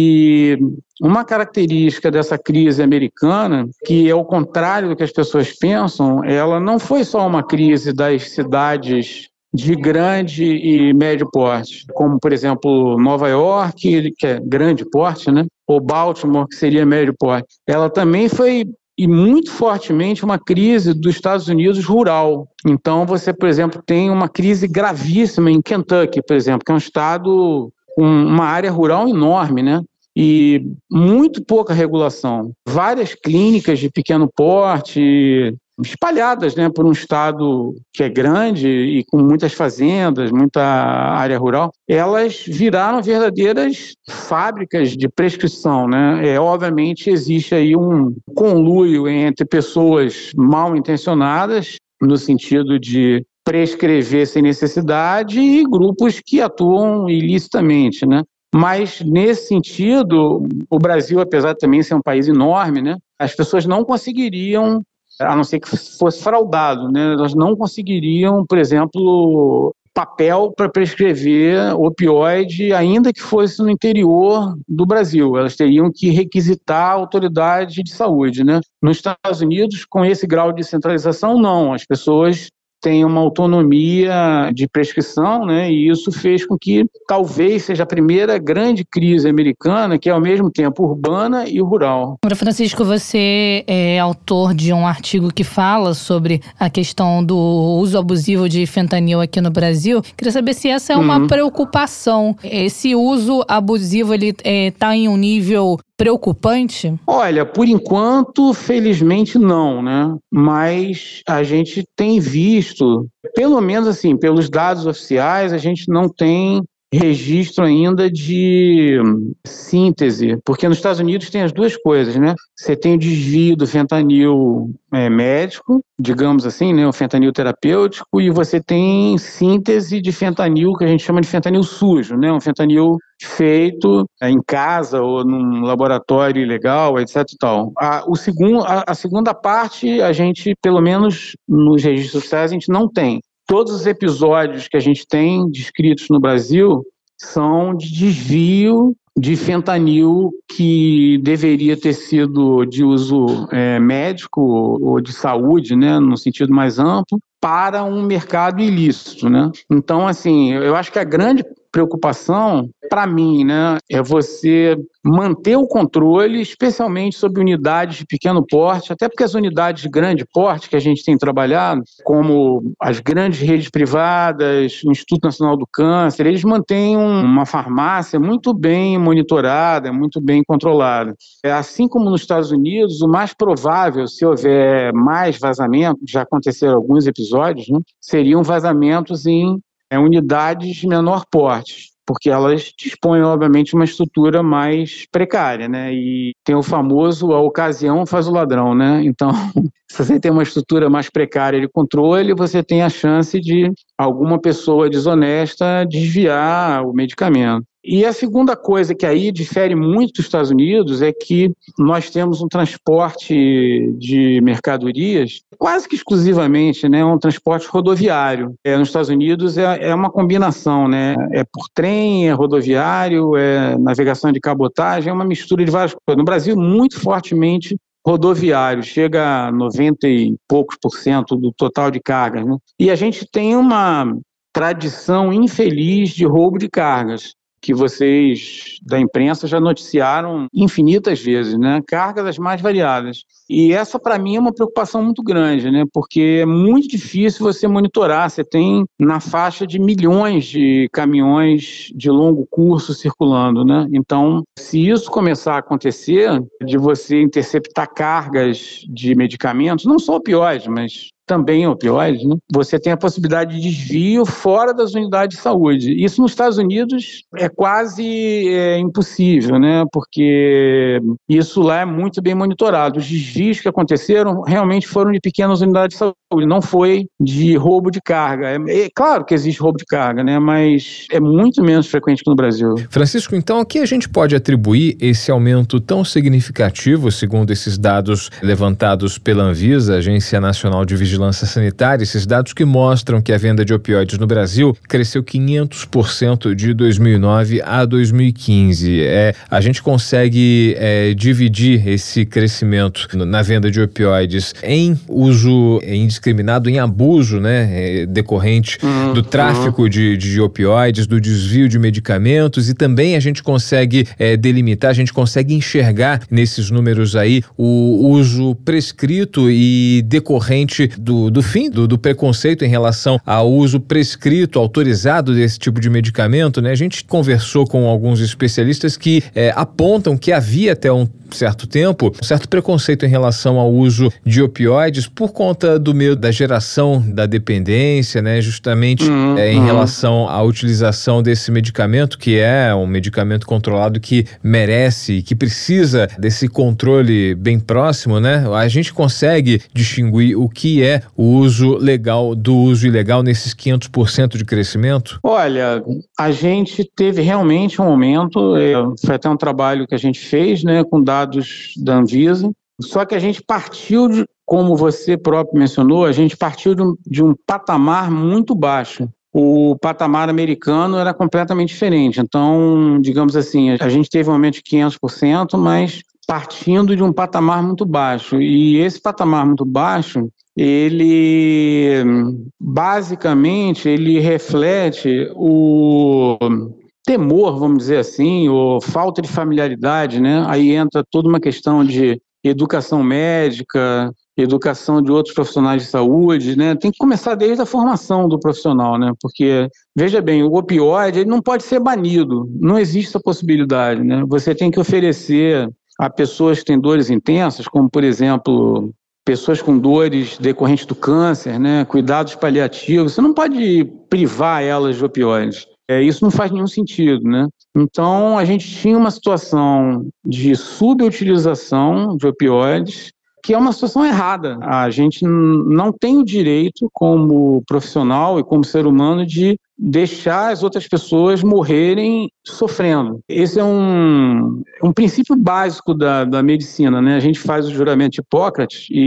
E uma característica dessa crise americana, que é o contrário do que as pessoas pensam, ela não foi só uma crise das cidades de grande e médio porte, como, por exemplo, Nova York, que é grande porte, né? Ou Baltimore, que seria médio porte. Ela também foi, e muito fortemente, uma crise dos Estados Unidos rural. Então, você, por exemplo, tem uma crise gravíssima em Kentucky, por exemplo, que é um estado com uma área rural enorme, né? E muito pouca regulação. Várias clínicas de pequeno porte, espalhadas, né, por um estado que é grande e com muitas fazendas, muita área rural, elas viraram verdadeiras fábricas de prescrição, né? Obviamente existe aí um conluio entre pessoas mal intencionadas, no sentido de prescrever sem necessidade, e grupos que atuam ilicitamente, né? Mas, nesse sentido, o Brasil, apesar de também ser um país enorme, né, as pessoas não conseguiriam, a não ser que fosse fraudado, né? Elas não conseguiriam, por exemplo, papel para prescrever opioide, ainda que fosse no interior do Brasil. Elas teriam que requisitar a autoridade de saúde, né? Nos Estados Unidos, com esse grau de centralização, não. As pessoas têm uma autonomia de prescrição, né? E isso fez com que talvez seja a primeira grande crise americana, que é ao mesmo tempo urbana e rural.
Francisco, você é autor de um artigo que fala sobre a questão do uso abusivo de fentanil aqui no Brasil. Queria saber se essa é uma preocupação. Esse uso abusivo, ele está em um nível preocupante?
Olha, por enquanto, felizmente não, né? Mas a gente tem visto, pelo menos assim, pelos dados oficiais, a gente não tem registro ainda de síntese, porque nos Estados Unidos tem as duas coisas, né? Você tem o desvio do fentanil médico, digamos assim, né? O fentanil terapêutico, e você tem síntese de fentanil, que a gente chama de fentanil sujo, né? Um fentanil feito em casa ou num laboratório ilegal, etc. e tal. A segunda parte, a gente, pelo menos nos registros oficiais, a gente não tem. todos os episódios que a gente tem descritos no Brasil são de desvio de fentanil que deveria ter sido de uso médico ou de saúde, né, no sentido mais amplo, para um mercado ilícito, né? Então, assim, eu acho que a grande preocupação, para mim, né, é você manter o controle, especialmente sobre unidades de pequeno porte, até porque as unidades de grande porte que a gente tem trabalhado, como as grandes redes privadas, o Instituto Nacional do Câncer, eles mantêm uma farmácia muito bem monitorada, muito bem controlada. Assim como nos Estados Unidos, o mais provável, se houver mais vazamento, já aconteceram alguns episódios, né, seriam vazamentos em unidades de menor porte, porque elas dispõem, obviamente, de uma estrutura mais precária, né? E tem o famoso, a ocasião faz o ladrão, né? Então, se você tem uma estrutura mais precária de controle, você tem a chance de alguma pessoa desonesta desviar o medicamento. E a segunda coisa que aí difere muito dos Estados Unidos é que nós temos um transporte de mercadorias quase que exclusivamente, né, um transporte rodoviário. Nos Estados Unidos é uma combinação, né? É por trem, é rodoviário, é navegação de cabotagem, é uma mistura de várias coisas. No Brasil, muito fortemente rodoviário, chega a 90 e poucos % do total de cargas, né? E a gente tem uma tradição infeliz de roubo de cargas, que vocês da imprensa já noticiaram infinitas vezes, né? Cargas das mais variadas. E essa, para mim, é uma preocupação muito grande, né? Porque é muito difícil você monitorar. Você tem na faixa de milhões de caminhões de longo curso circulando, né? Então, se isso começar a acontecer, de você interceptar cargas de medicamentos, não só opioides, mas também opioides, né? Você tem a possibilidade de desvio fora das unidades de saúde. Isso nos Estados Unidos é quase impossível, né? Porque isso lá é muito bem monitorado. Os desvios que aconteceram realmente foram de pequenas unidades de saúde, não foi de roubo de carga. É claro que existe roubo de carga, né? Mas é muito menos frequente que no Brasil.
Francisco, então, a que a gente pode atribuir esse aumento tão significativo, segundo esses dados levantados pela Anvisa, Agência Nacional de Vigilância Sanitária, esses dados que mostram que a venda de opioides no Brasil cresceu 500% de 2009 a 2015. A gente consegue dividir esse crescimento na venda de opioides em uso indiscriminado, em abuso, né, decorrente do tráfico de opioides, do desvio de medicamentos, e também a gente consegue delimitar, a gente consegue enxergar nesses números aí o uso prescrito e decorrente do fim do preconceito em relação ao uso prescrito, autorizado desse tipo de medicamento, né? A gente conversou com alguns especialistas que apontam que havia até um certo tempo um certo preconceito em relação ao uso de opioides por conta do medo da geração da dependência, né? Justamente em relação à utilização desse medicamento, que é um medicamento controlado que merece e que precisa desse controle bem próximo, né? A gente consegue distinguir o que é o uso legal do uso ilegal nesses 500% de crescimento?
Olha, a gente teve realmente um aumento, foi até um trabalho que a gente fez, né, com dados da Anvisa, só que a gente partiu como você próprio mencionou, a gente partiu de um patamar muito baixo. O patamar americano era completamente diferente. Então, digamos assim, a gente teve um aumento de 500%, mas partindo de um patamar muito baixo. E esse patamar muito baixo, ele basicamente reflete o temor, vamos dizer assim, ou falta de familiaridade, né? Aí entra toda uma questão de educação médica, educação de outros profissionais de saúde, né? Tem que começar desde a formação do profissional, né? Porque, veja bem, o opioide ele não pode ser banido, não existe essa possibilidade, né? Você tem que oferecer a pessoas que têm dores intensas, como, por exemplo, pessoas com dores decorrentes do câncer, né? Cuidados paliativos, você não pode privar elas de opioides. Isso não faz nenhum sentido, né? Então, a gente tinha uma situação de subutilização de opioides, que é uma situação errada. A gente não tem o direito, como profissional e como ser humano, de deixar as outras pessoas morrerem sofrendo. Esse é um princípio básico da medicina, né? A gente faz o juramento de Hipócrates e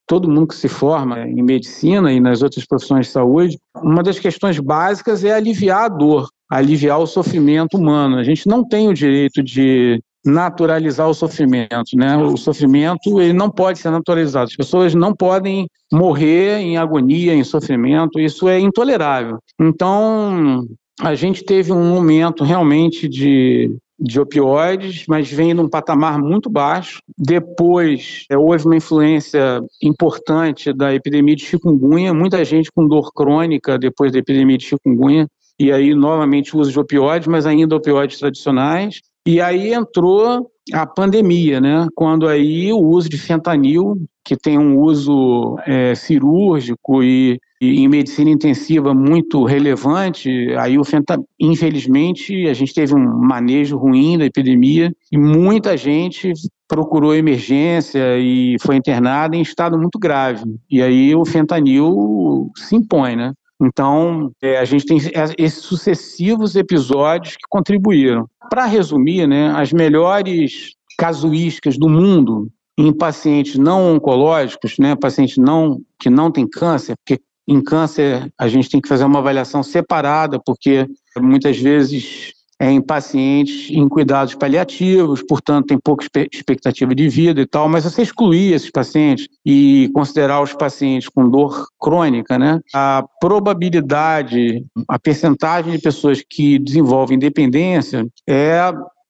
todo mundo que se forma em medicina e nas outras profissões de saúde, uma das questões básicas é aliviar a dor, aliviar o sofrimento humano. A gente não tem o direito de naturalizar o sofrimento, né? O sofrimento, ele não pode ser naturalizado. As pessoas não podem morrer em agonia, em sofrimento, isso é intolerável. Então, a gente teve um momento realmente de opioides, mas vem num patamar muito baixo. Depois, houve uma influência importante da epidemia de chikungunya, muita gente com dor crônica depois da epidemia de chikungunya, e aí, novamente, o uso de opioides, mas ainda opioides tradicionais. E aí entrou a pandemia, né? Quando aí o uso de fentanil, que tem um uso cirúrgico e em medicina intensiva muito relevante, aí infelizmente a gente teve um manejo ruim da epidemia e muita gente procurou emergência e foi internada em estado muito grave. E aí o fentanil se impõe, né? Então, a gente tem esses sucessivos episódios que contribuíram. Para resumir, né, as melhores casuísticas do mundo em pacientes não oncológicos, né, pacientes que não têm câncer, porque em câncer a gente tem que fazer uma avaliação separada, porque muitas vezes em pacientes em cuidados paliativos, portanto tem pouca expectativa de vida e tal, mas se você excluir esses pacientes e considerar os pacientes com dor crônica, né, a probabilidade, a percentagem de pessoas que desenvolvem dependência é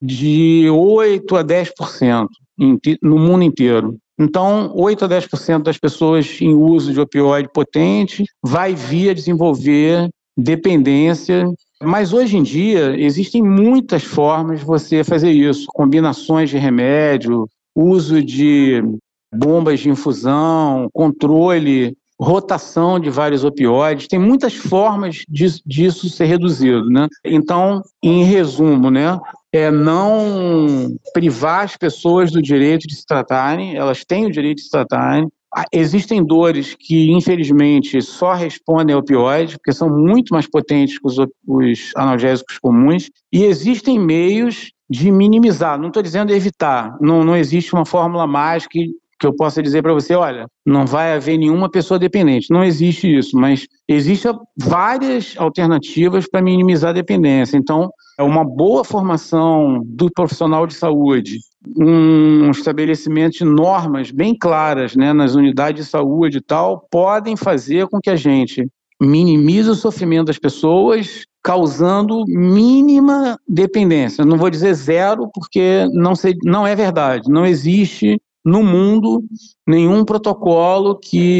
de 8 a 10% no mundo inteiro. Então, 8 a 10% das pessoas em uso de opioide potente vai vir a desenvolver dependência. Mas hoje em dia existem muitas formas de você fazer isso, combinações de remédio, uso de bombas de infusão, controle, rotação de vários opioides, tem muitas formas disso ser reduzido, né? Então, em resumo, né, não privar as pessoas do direito de se tratarem, elas têm o direito de se tratarem. Existem dores que, infelizmente, só respondem a opioides, porque são muito mais potentes que os analgésicos comuns, e existem meios de minimizar, não estou dizendo evitar, não existe uma fórmula mágica que eu possa dizer para você, olha, não vai haver nenhuma pessoa dependente, não existe isso, mas existem várias alternativas para minimizar a dependência. Então, é uma boa formação do profissional de saúde, um estabelecimento de normas bem claras, né, nas unidades de saúde e tal, podem fazer com que a gente minimize o sofrimento das pessoas, causando mínima dependência. Não vou dizer zero, porque não é verdade. Não existe no mundo nenhum protocolo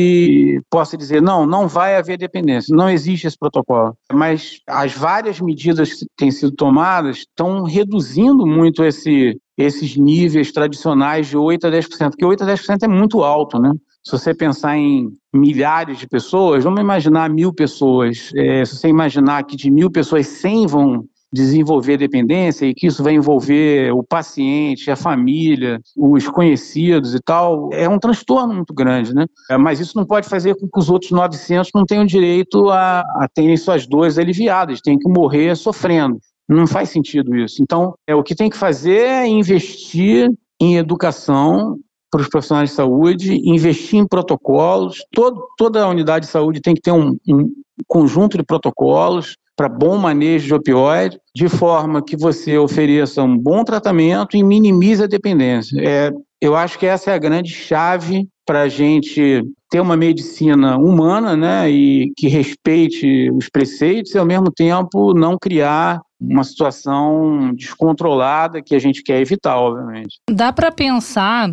que possa dizer não vai haver dependência. Não existe esse protocolo. Mas as várias medidas que têm sido tomadas estão reduzindo muito esses níveis tradicionais de 8 a 10%, porque 8 a 10% é muito alto, né? Se você pensar em milhares de pessoas, vamos imaginar 1.000 pessoas. Se você imaginar que de 1.000 pessoas, 100 vão desenvolver dependência e que isso vai envolver o paciente, a família, os conhecidos e tal, é um transtorno muito grande, né? Mas isso não pode fazer com que os outros 900 não tenham direito a terem suas dores aliviadas, têm que morrer sofrendo. Não faz sentido isso. Então, o que tem que fazer é investir em educação para os profissionais de saúde, investir em protocolos. Toda a unidade de saúde tem que ter um conjunto de protocolos para bom manejo de opioide, de forma que você ofereça um bom tratamento e minimize a dependência. Eu acho que essa é a grande chave para a gente ter uma medicina humana, né, e que respeite os preceitos e, ao mesmo tempo, não criar uma situação descontrolada que a gente quer evitar, obviamente.
Dá para pensar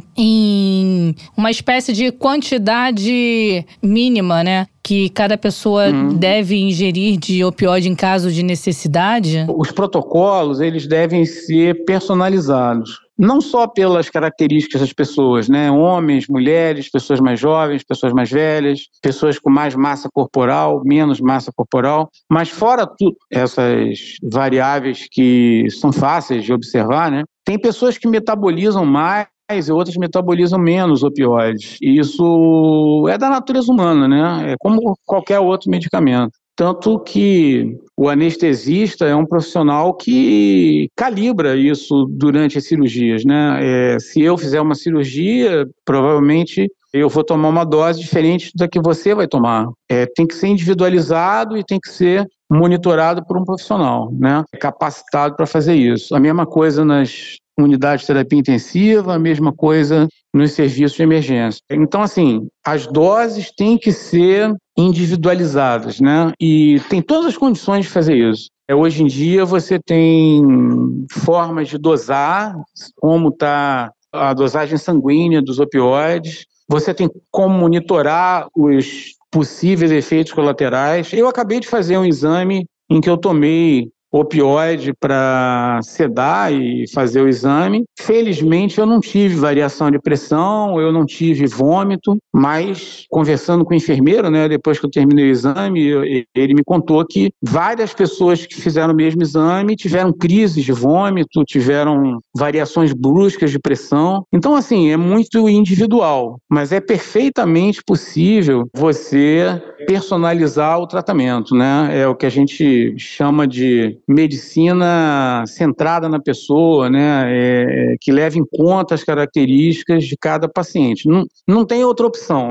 em uma espécie de quantidade mínima, né, que cada pessoa deve ingerir de opioide em caso de necessidade?
Os protocolos, eles devem ser personalizados. Não só pelas características das pessoas, né? Homens, mulheres, pessoas mais jovens, pessoas mais velhas, pessoas com mais massa corporal, menos massa corporal, mas fora tudo, essas variáveis que são fáceis de observar, né? Tem pessoas que metabolizam mais e outras metabolizam menos opioides. E isso é da natureza humana, né? É como qualquer outro medicamento. Tanto que o anestesista é um profissional que calibra isso durante as cirurgias, né? Se eu fizer uma cirurgia, provavelmente eu vou tomar uma dose diferente da que você vai tomar. Tem que ser individualizado e tem que ser monitorado por um profissional, né? Capacitado para fazer isso. A mesma coisa nas unidades de terapia intensiva, a mesma coisa nos serviços de emergência. Então, assim, as doses têm que ser individualizadas, né? E tem todas as condições de fazer isso. Hoje em dia você tem formas de dosar, como está a dosagem sanguínea dos opioides, você tem como monitorar os possíveis efeitos colaterais. Eu acabei de fazer um exame em que eu tomei opioide para sedar e fazer o exame. Felizmente, eu não tive variação de pressão, eu não tive vômito, mas conversando com o enfermeiro, né, depois que eu terminei o exame, ele me contou que várias pessoas que fizeram o mesmo exame tiveram crises de vômito, tiveram variações bruscas de pressão. Então, assim, é muito individual, mas é perfeitamente possível você personalizar o tratamento, né? É o que a gente chama de medicina centrada na pessoa, né? Que leva em conta as características de cada paciente. Não tem outra opção,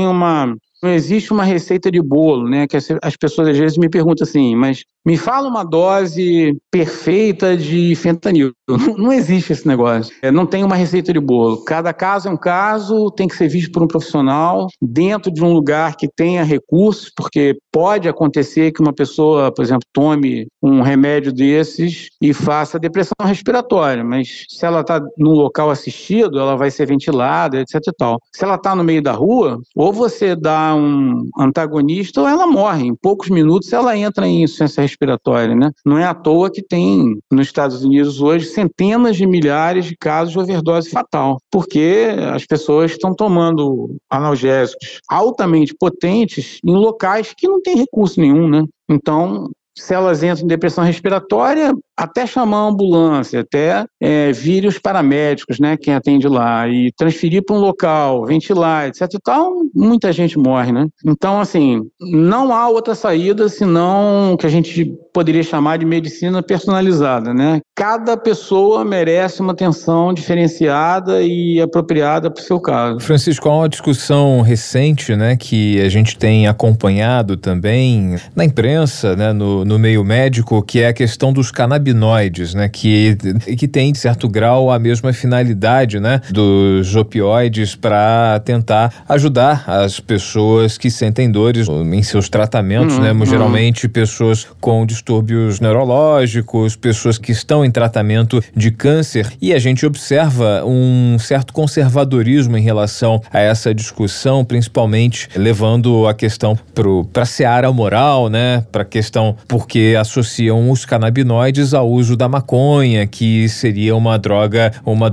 não existe uma receita de bolo, né? Que as pessoas às vezes me perguntam assim, mas me fala uma dose perfeita de fentanil. Não existe esse negócio. Não tem uma receita de bolo. Cada caso é um caso, tem que ser visto por um profissional, dentro de um lugar que tenha recursos, porque pode acontecer que uma pessoa, por exemplo, tome um remédio desses e faça depressão respiratória, mas se ela está num local assistido, ela vai ser ventilada, etc e tal. Se ela está no meio da rua, ou você dá um antagonista ou ela morre. Em poucos minutos ela entra em insuficiência respiratória, né? Não é à toa que tem, nos Estados Unidos hoje, centenas de milhares de casos de overdose fatal, porque as pessoas estão tomando analgésicos altamente potentes em locais que não tem recurso nenhum, né? Então, se elas entram em depressão respiratória, até chamar a ambulância, até vir os paramédicos, né, quem atende lá, e transferir para um local, ventilar, etc e tal, muita gente morre, né? Então, assim, não há outra saída senão o que a gente poderia chamar de medicina personalizada, né? Cada pessoa merece uma atenção diferenciada e apropriada para o seu caso.
Francisco, há uma discussão recente, né, que a gente tem acompanhado também na imprensa, né, no meio médico, que é a questão dos canabinoides, né, que tem, de certo grau, a mesma finalidade, né, dos opioides para tentar ajudar as pessoas que sentem dores em seus tratamentos, né, geralmente pessoas com distúrbios neurológicos, pessoas que estão em tratamento de câncer, e a gente observa um certo conservadorismo em relação a essa discussão, principalmente levando a questão para a seara moral, né, para a questão porque associam os canabinoides ao uso da maconha, que seria uma droga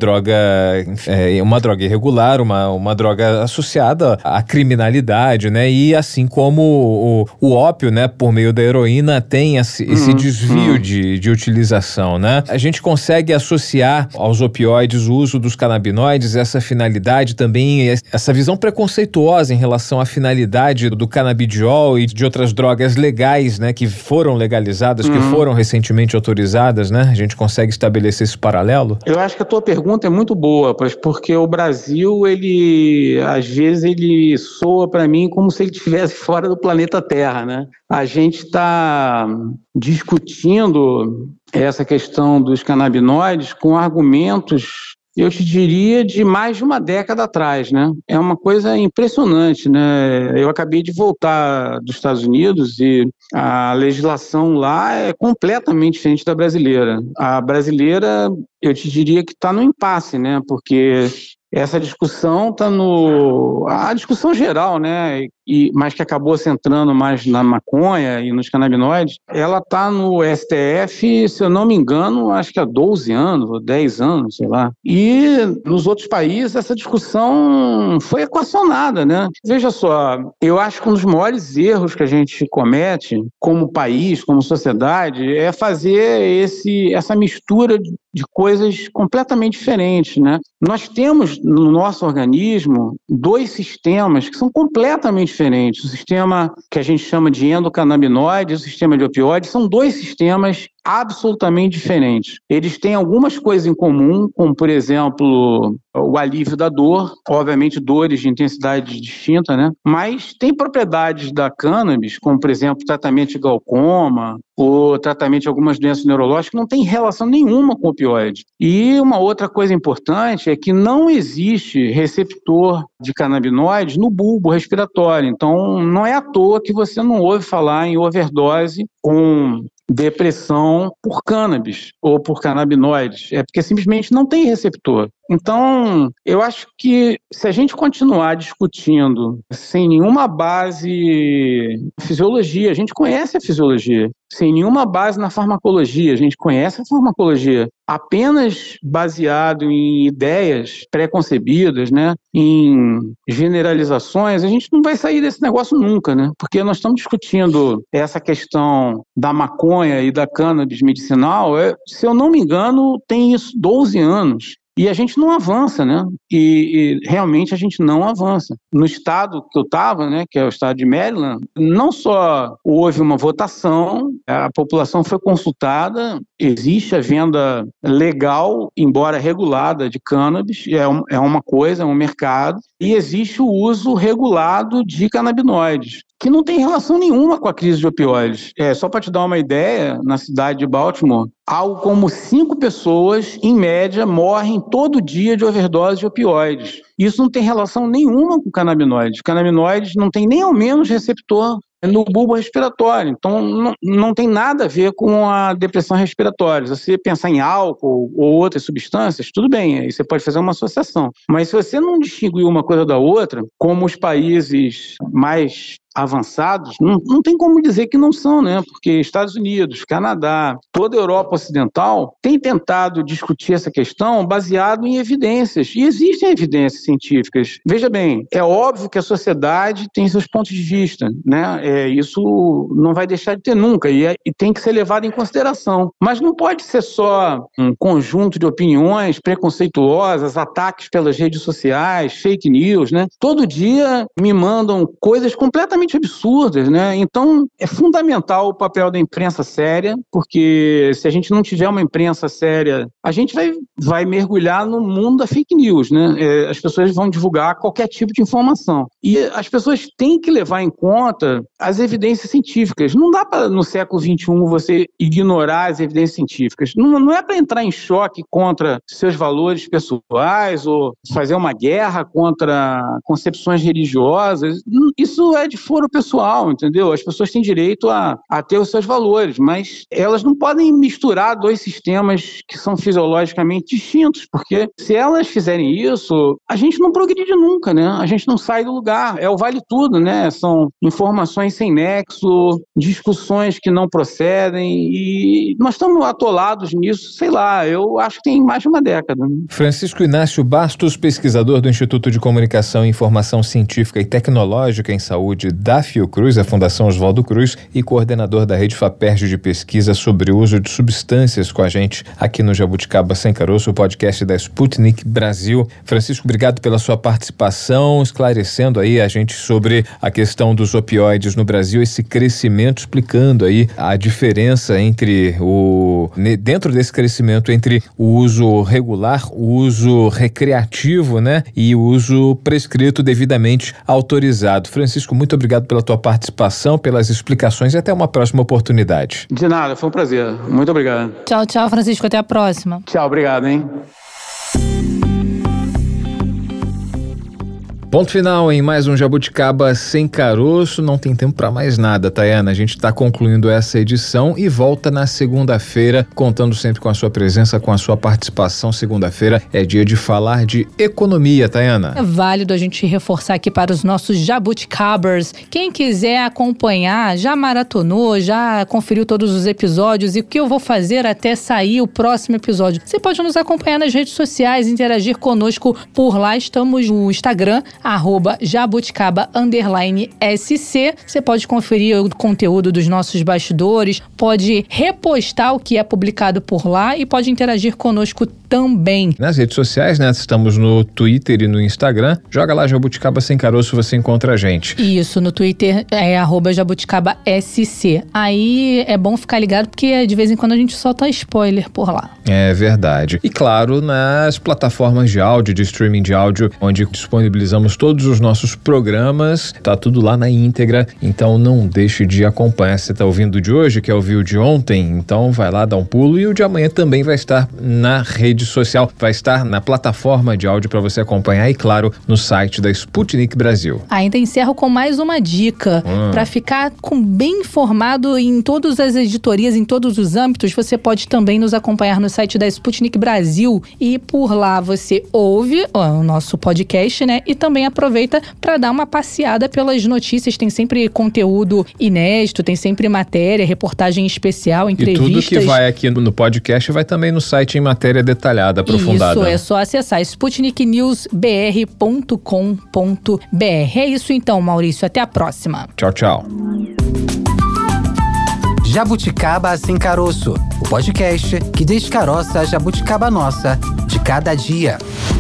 irregular, uma droga associada à criminalidade, né? E assim como o ópio, né, por meio da heroína, tem esse desvio de utilização, né? A gente consegue associar aos opioides o uso dos canabinoides, essa finalidade também, essa visão preconceituosa em relação à finalidade do canabidiol e de outras drogas legais, né, que foram legalizadas, que foram recentemente autorizadas, né? A gente consegue estabelecer esse paralelo?
Eu acho que a tua pergunta é muito boa, porque o Brasil, às vezes ele soa para mim como se ele estivesse fora do planeta Terra, né? A gente está discutindo essa questão dos canabinoides com argumentos, eu te diria, de mais de uma década atrás, né? É uma coisa impressionante, né? Eu acabei de voltar dos Estados Unidos e a legislação lá é completamente diferente da brasileira. A brasileira, eu te diria que está no impasse, né? Porque essa discussão está a discussão geral, né? Mas que acabou centrando mais na maconha e nos canabinoides, ela está no STF, se eu não me engano, acho que há 12 anos, ou 10 anos, sei lá. E nos outros países essa discussão foi equacionada, né? Veja só, eu acho que um dos maiores erros que a gente comete como país, como sociedade, é fazer essa mistura de coisas completamente diferentes, né? Nós temos no nosso organismo dois sistemas que são completamente diferentes. O sistema que a gente chama de endocannabinoides, o sistema de opioides, são dois sistemas absolutamente diferentes. Eles têm algumas coisas em comum, como, por exemplo, o alívio da dor, obviamente dores de intensidade distinta, né? Mas tem propriedades da cannabis, como, por exemplo, tratamento de glaucoma ou tratamento de algumas doenças neurológicas, que não tem relação nenhuma com opioide. E uma outra coisa importante é que não existe receptor de canabinoides no bulbo respiratório. Então, não é à toa que você não ouve falar em overdose com depressão por cannabis ou por canabinoides. É porque simplesmente não tem receptor. Então, eu acho que se a gente continuar discutindo sem nenhuma base na fisiologia, a gente conhece a fisiologia. Sem nenhuma base na farmacologia, a gente conhece a farmacologia. Apenas baseado em ideias pré-concebidas, né, em generalizações, a gente não vai sair desse negócio nunca, né? Porque nós estamos discutindo essa questão da maconha e da cannabis medicinal, se eu não me engano, tem isso 12 anos. E a gente não avança, né? E realmente a gente não avança. No estado que eu estava, né, que é o estado de Maryland, não só houve uma votação, a população foi consultada, existe a venda legal, embora regulada, de cannabis, é uma coisa, é um mercado, e existe o uso regulado de canabinoides, que não tem relação nenhuma com a crise de opioides. Só para te dar uma ideia, na cidade de Baltimore, algo como 5 pessoas, em média, morrem todo dia de overdose de opioides. Isso não tem relação nenhuma com canabinoides. Canabinoides não tem nem ao menos receptor no bulbo respiratório. Então, não tem nada a ver com a depressão respiratória. Se você pensar em álcool ou outras substâncias, tudo bem, aí você pode fazer uma associação. Mas se você não distinguir uma coisa da outra, como os países mais avançados, não tem como dizer que não são, né? Porque Estados Unidos, Canadá, toda a Europa Ocidental tem tentado discutir essa questão baseado em evidências. E existem evidências científicas. Veja bem, é óbvio que a sociedade tem seus pontos de vista, né? Isso não vai deixar de ter nunca e tem que ser levado em consideração. Mas não pode ser só um conjunto de opiniões preconceituosas, ataques pelas redes sociais, fake news, né? Todo dia me mandam coisas completamente absurdas, né? Então, é fundamental o papel da imprensa séria, porque se a gente não tiver uma imprensa séria, a gente vai mergulhar no mundo da fake news, né? As pessoas vão divulgar qualquer tipo de informação. E as pessoas têm que levar em conta as evidências científicas. Não dá para, no século XXI, você ignorar as evidências científicas. Não é para entrar em choque contra seus valores pessoais ou fazer uma guerra contra concepções religiosas. Isso é de foro pessoal, entendeu? As pessoas têm direito a ter os seus valores, mas elas não podem misturar dois sistemas que são fisiologicamente distintos, porque se elas fizerem isso, a gente não progride nunca, né? A gente não sai do lugar. É o vale tudo, né? São informações sem nexo, discussões que não procedem e nós estamos atolados nisso, sei lá, eu acho que tem mais de uma década.
Francisco Inácio Bastos, pesquisador do Instituto de Comunicação e Informação Científica e Tecnológica em Saúde da Fiocruz, a Fundação Oswaldo Cruz, e coordenador da Rede FAPERJ de pesquisa sobre o uso de substâncias com a gente aqui no Jabuticaba Sem Caroço, o podcast da Sputnik Brasil. Francisco, obrigado pela sua participação, esclarecendo aí a gente sobre a questão dos opioides no Brasil, esse crescimento, explicando aí a diferença entre dentro desse crescimento entre o uso regular, o uso recreativo, né, e o uso prescrito devidamente autorizado. Francisco, muito obrigado pela tua participação, pelas explicações e até uma próxima oportunidade.
De nada, foi um prazer. Muito obrigado.
Tchau, tchau, Francisco. Até a próxima.
Tchau, obrigado, hein?
Ponto final em mais um Jabuticaba Sem Caroço. Não tem tempo para mais nada, Tayana. A gente está concluindo essa edição e volta na segunda-feira, contando sempre com a sua presença, com a sua participação. Segunda-feira é dia de falar de economia, Tayana.
É válido a gente reforçar aqui para os nossos jabuticabers. Quem quiser acompanhar, já maratonou, já conferiu todos os episódios e o que eu vou fazer até sair o próximo episódio. Você pode nos acompanhar nas redes sociais, interagir conosco por lá. Estamos no Instagram, @jabuticaba_SC. Você pode conferir o conteúdo dos nossos bastidores, pode repostar o que é publicado por lá e pode interagir conosco também.
Nas redes sociais, né? Estamos no Twitter e no Instagram. Joga lá Jabuticaba Sem Caroço, você encontra a gente.
Isso, no Twitter é @jabuticaba_SC. Aí é bom ficar ligado porque de vez em quando a gente solta spoiler por lá.
É verdade. E claro, nas plataformas de áudio, de streaming de áudio, onde disponibilizamos todos os nossos programas, tá tudo lá na íntegra, então não deixe de acompanhar. Você tá ouvindo o de hoje, quer ouvir o de ontem? Então vai lá, dá um pulo, e o de amanhã também vai estar na rede social, vai estar na plataforma de áudio para você acompanhar e, claro, no site da Sputnik Brasil.
Ainda encerro com mais uma dica. Para ficar bem informado em todas as editorias, em todos os âmbitos, você pode também nos acompanhar no site da Sputnik Brasil e por lá você ouve o nosso podcast, né? E também aproveita para dar uma passeada pelas notícias. Tem sempre conteúdo inédito, tem sempre matéria, reportagem especial, entrevistas.
E tudo que vai aqui no podcast vai também no site em matéria detalhada, aprofundada.
Isso, é só acessar sputniknews.br.com.br. É isso então, Maurício. Até a próxima.
Tchau, tchau.
Jabuticaba Sem Caroço, o podcast que descaroça a jabuticaba nossa de cada dia.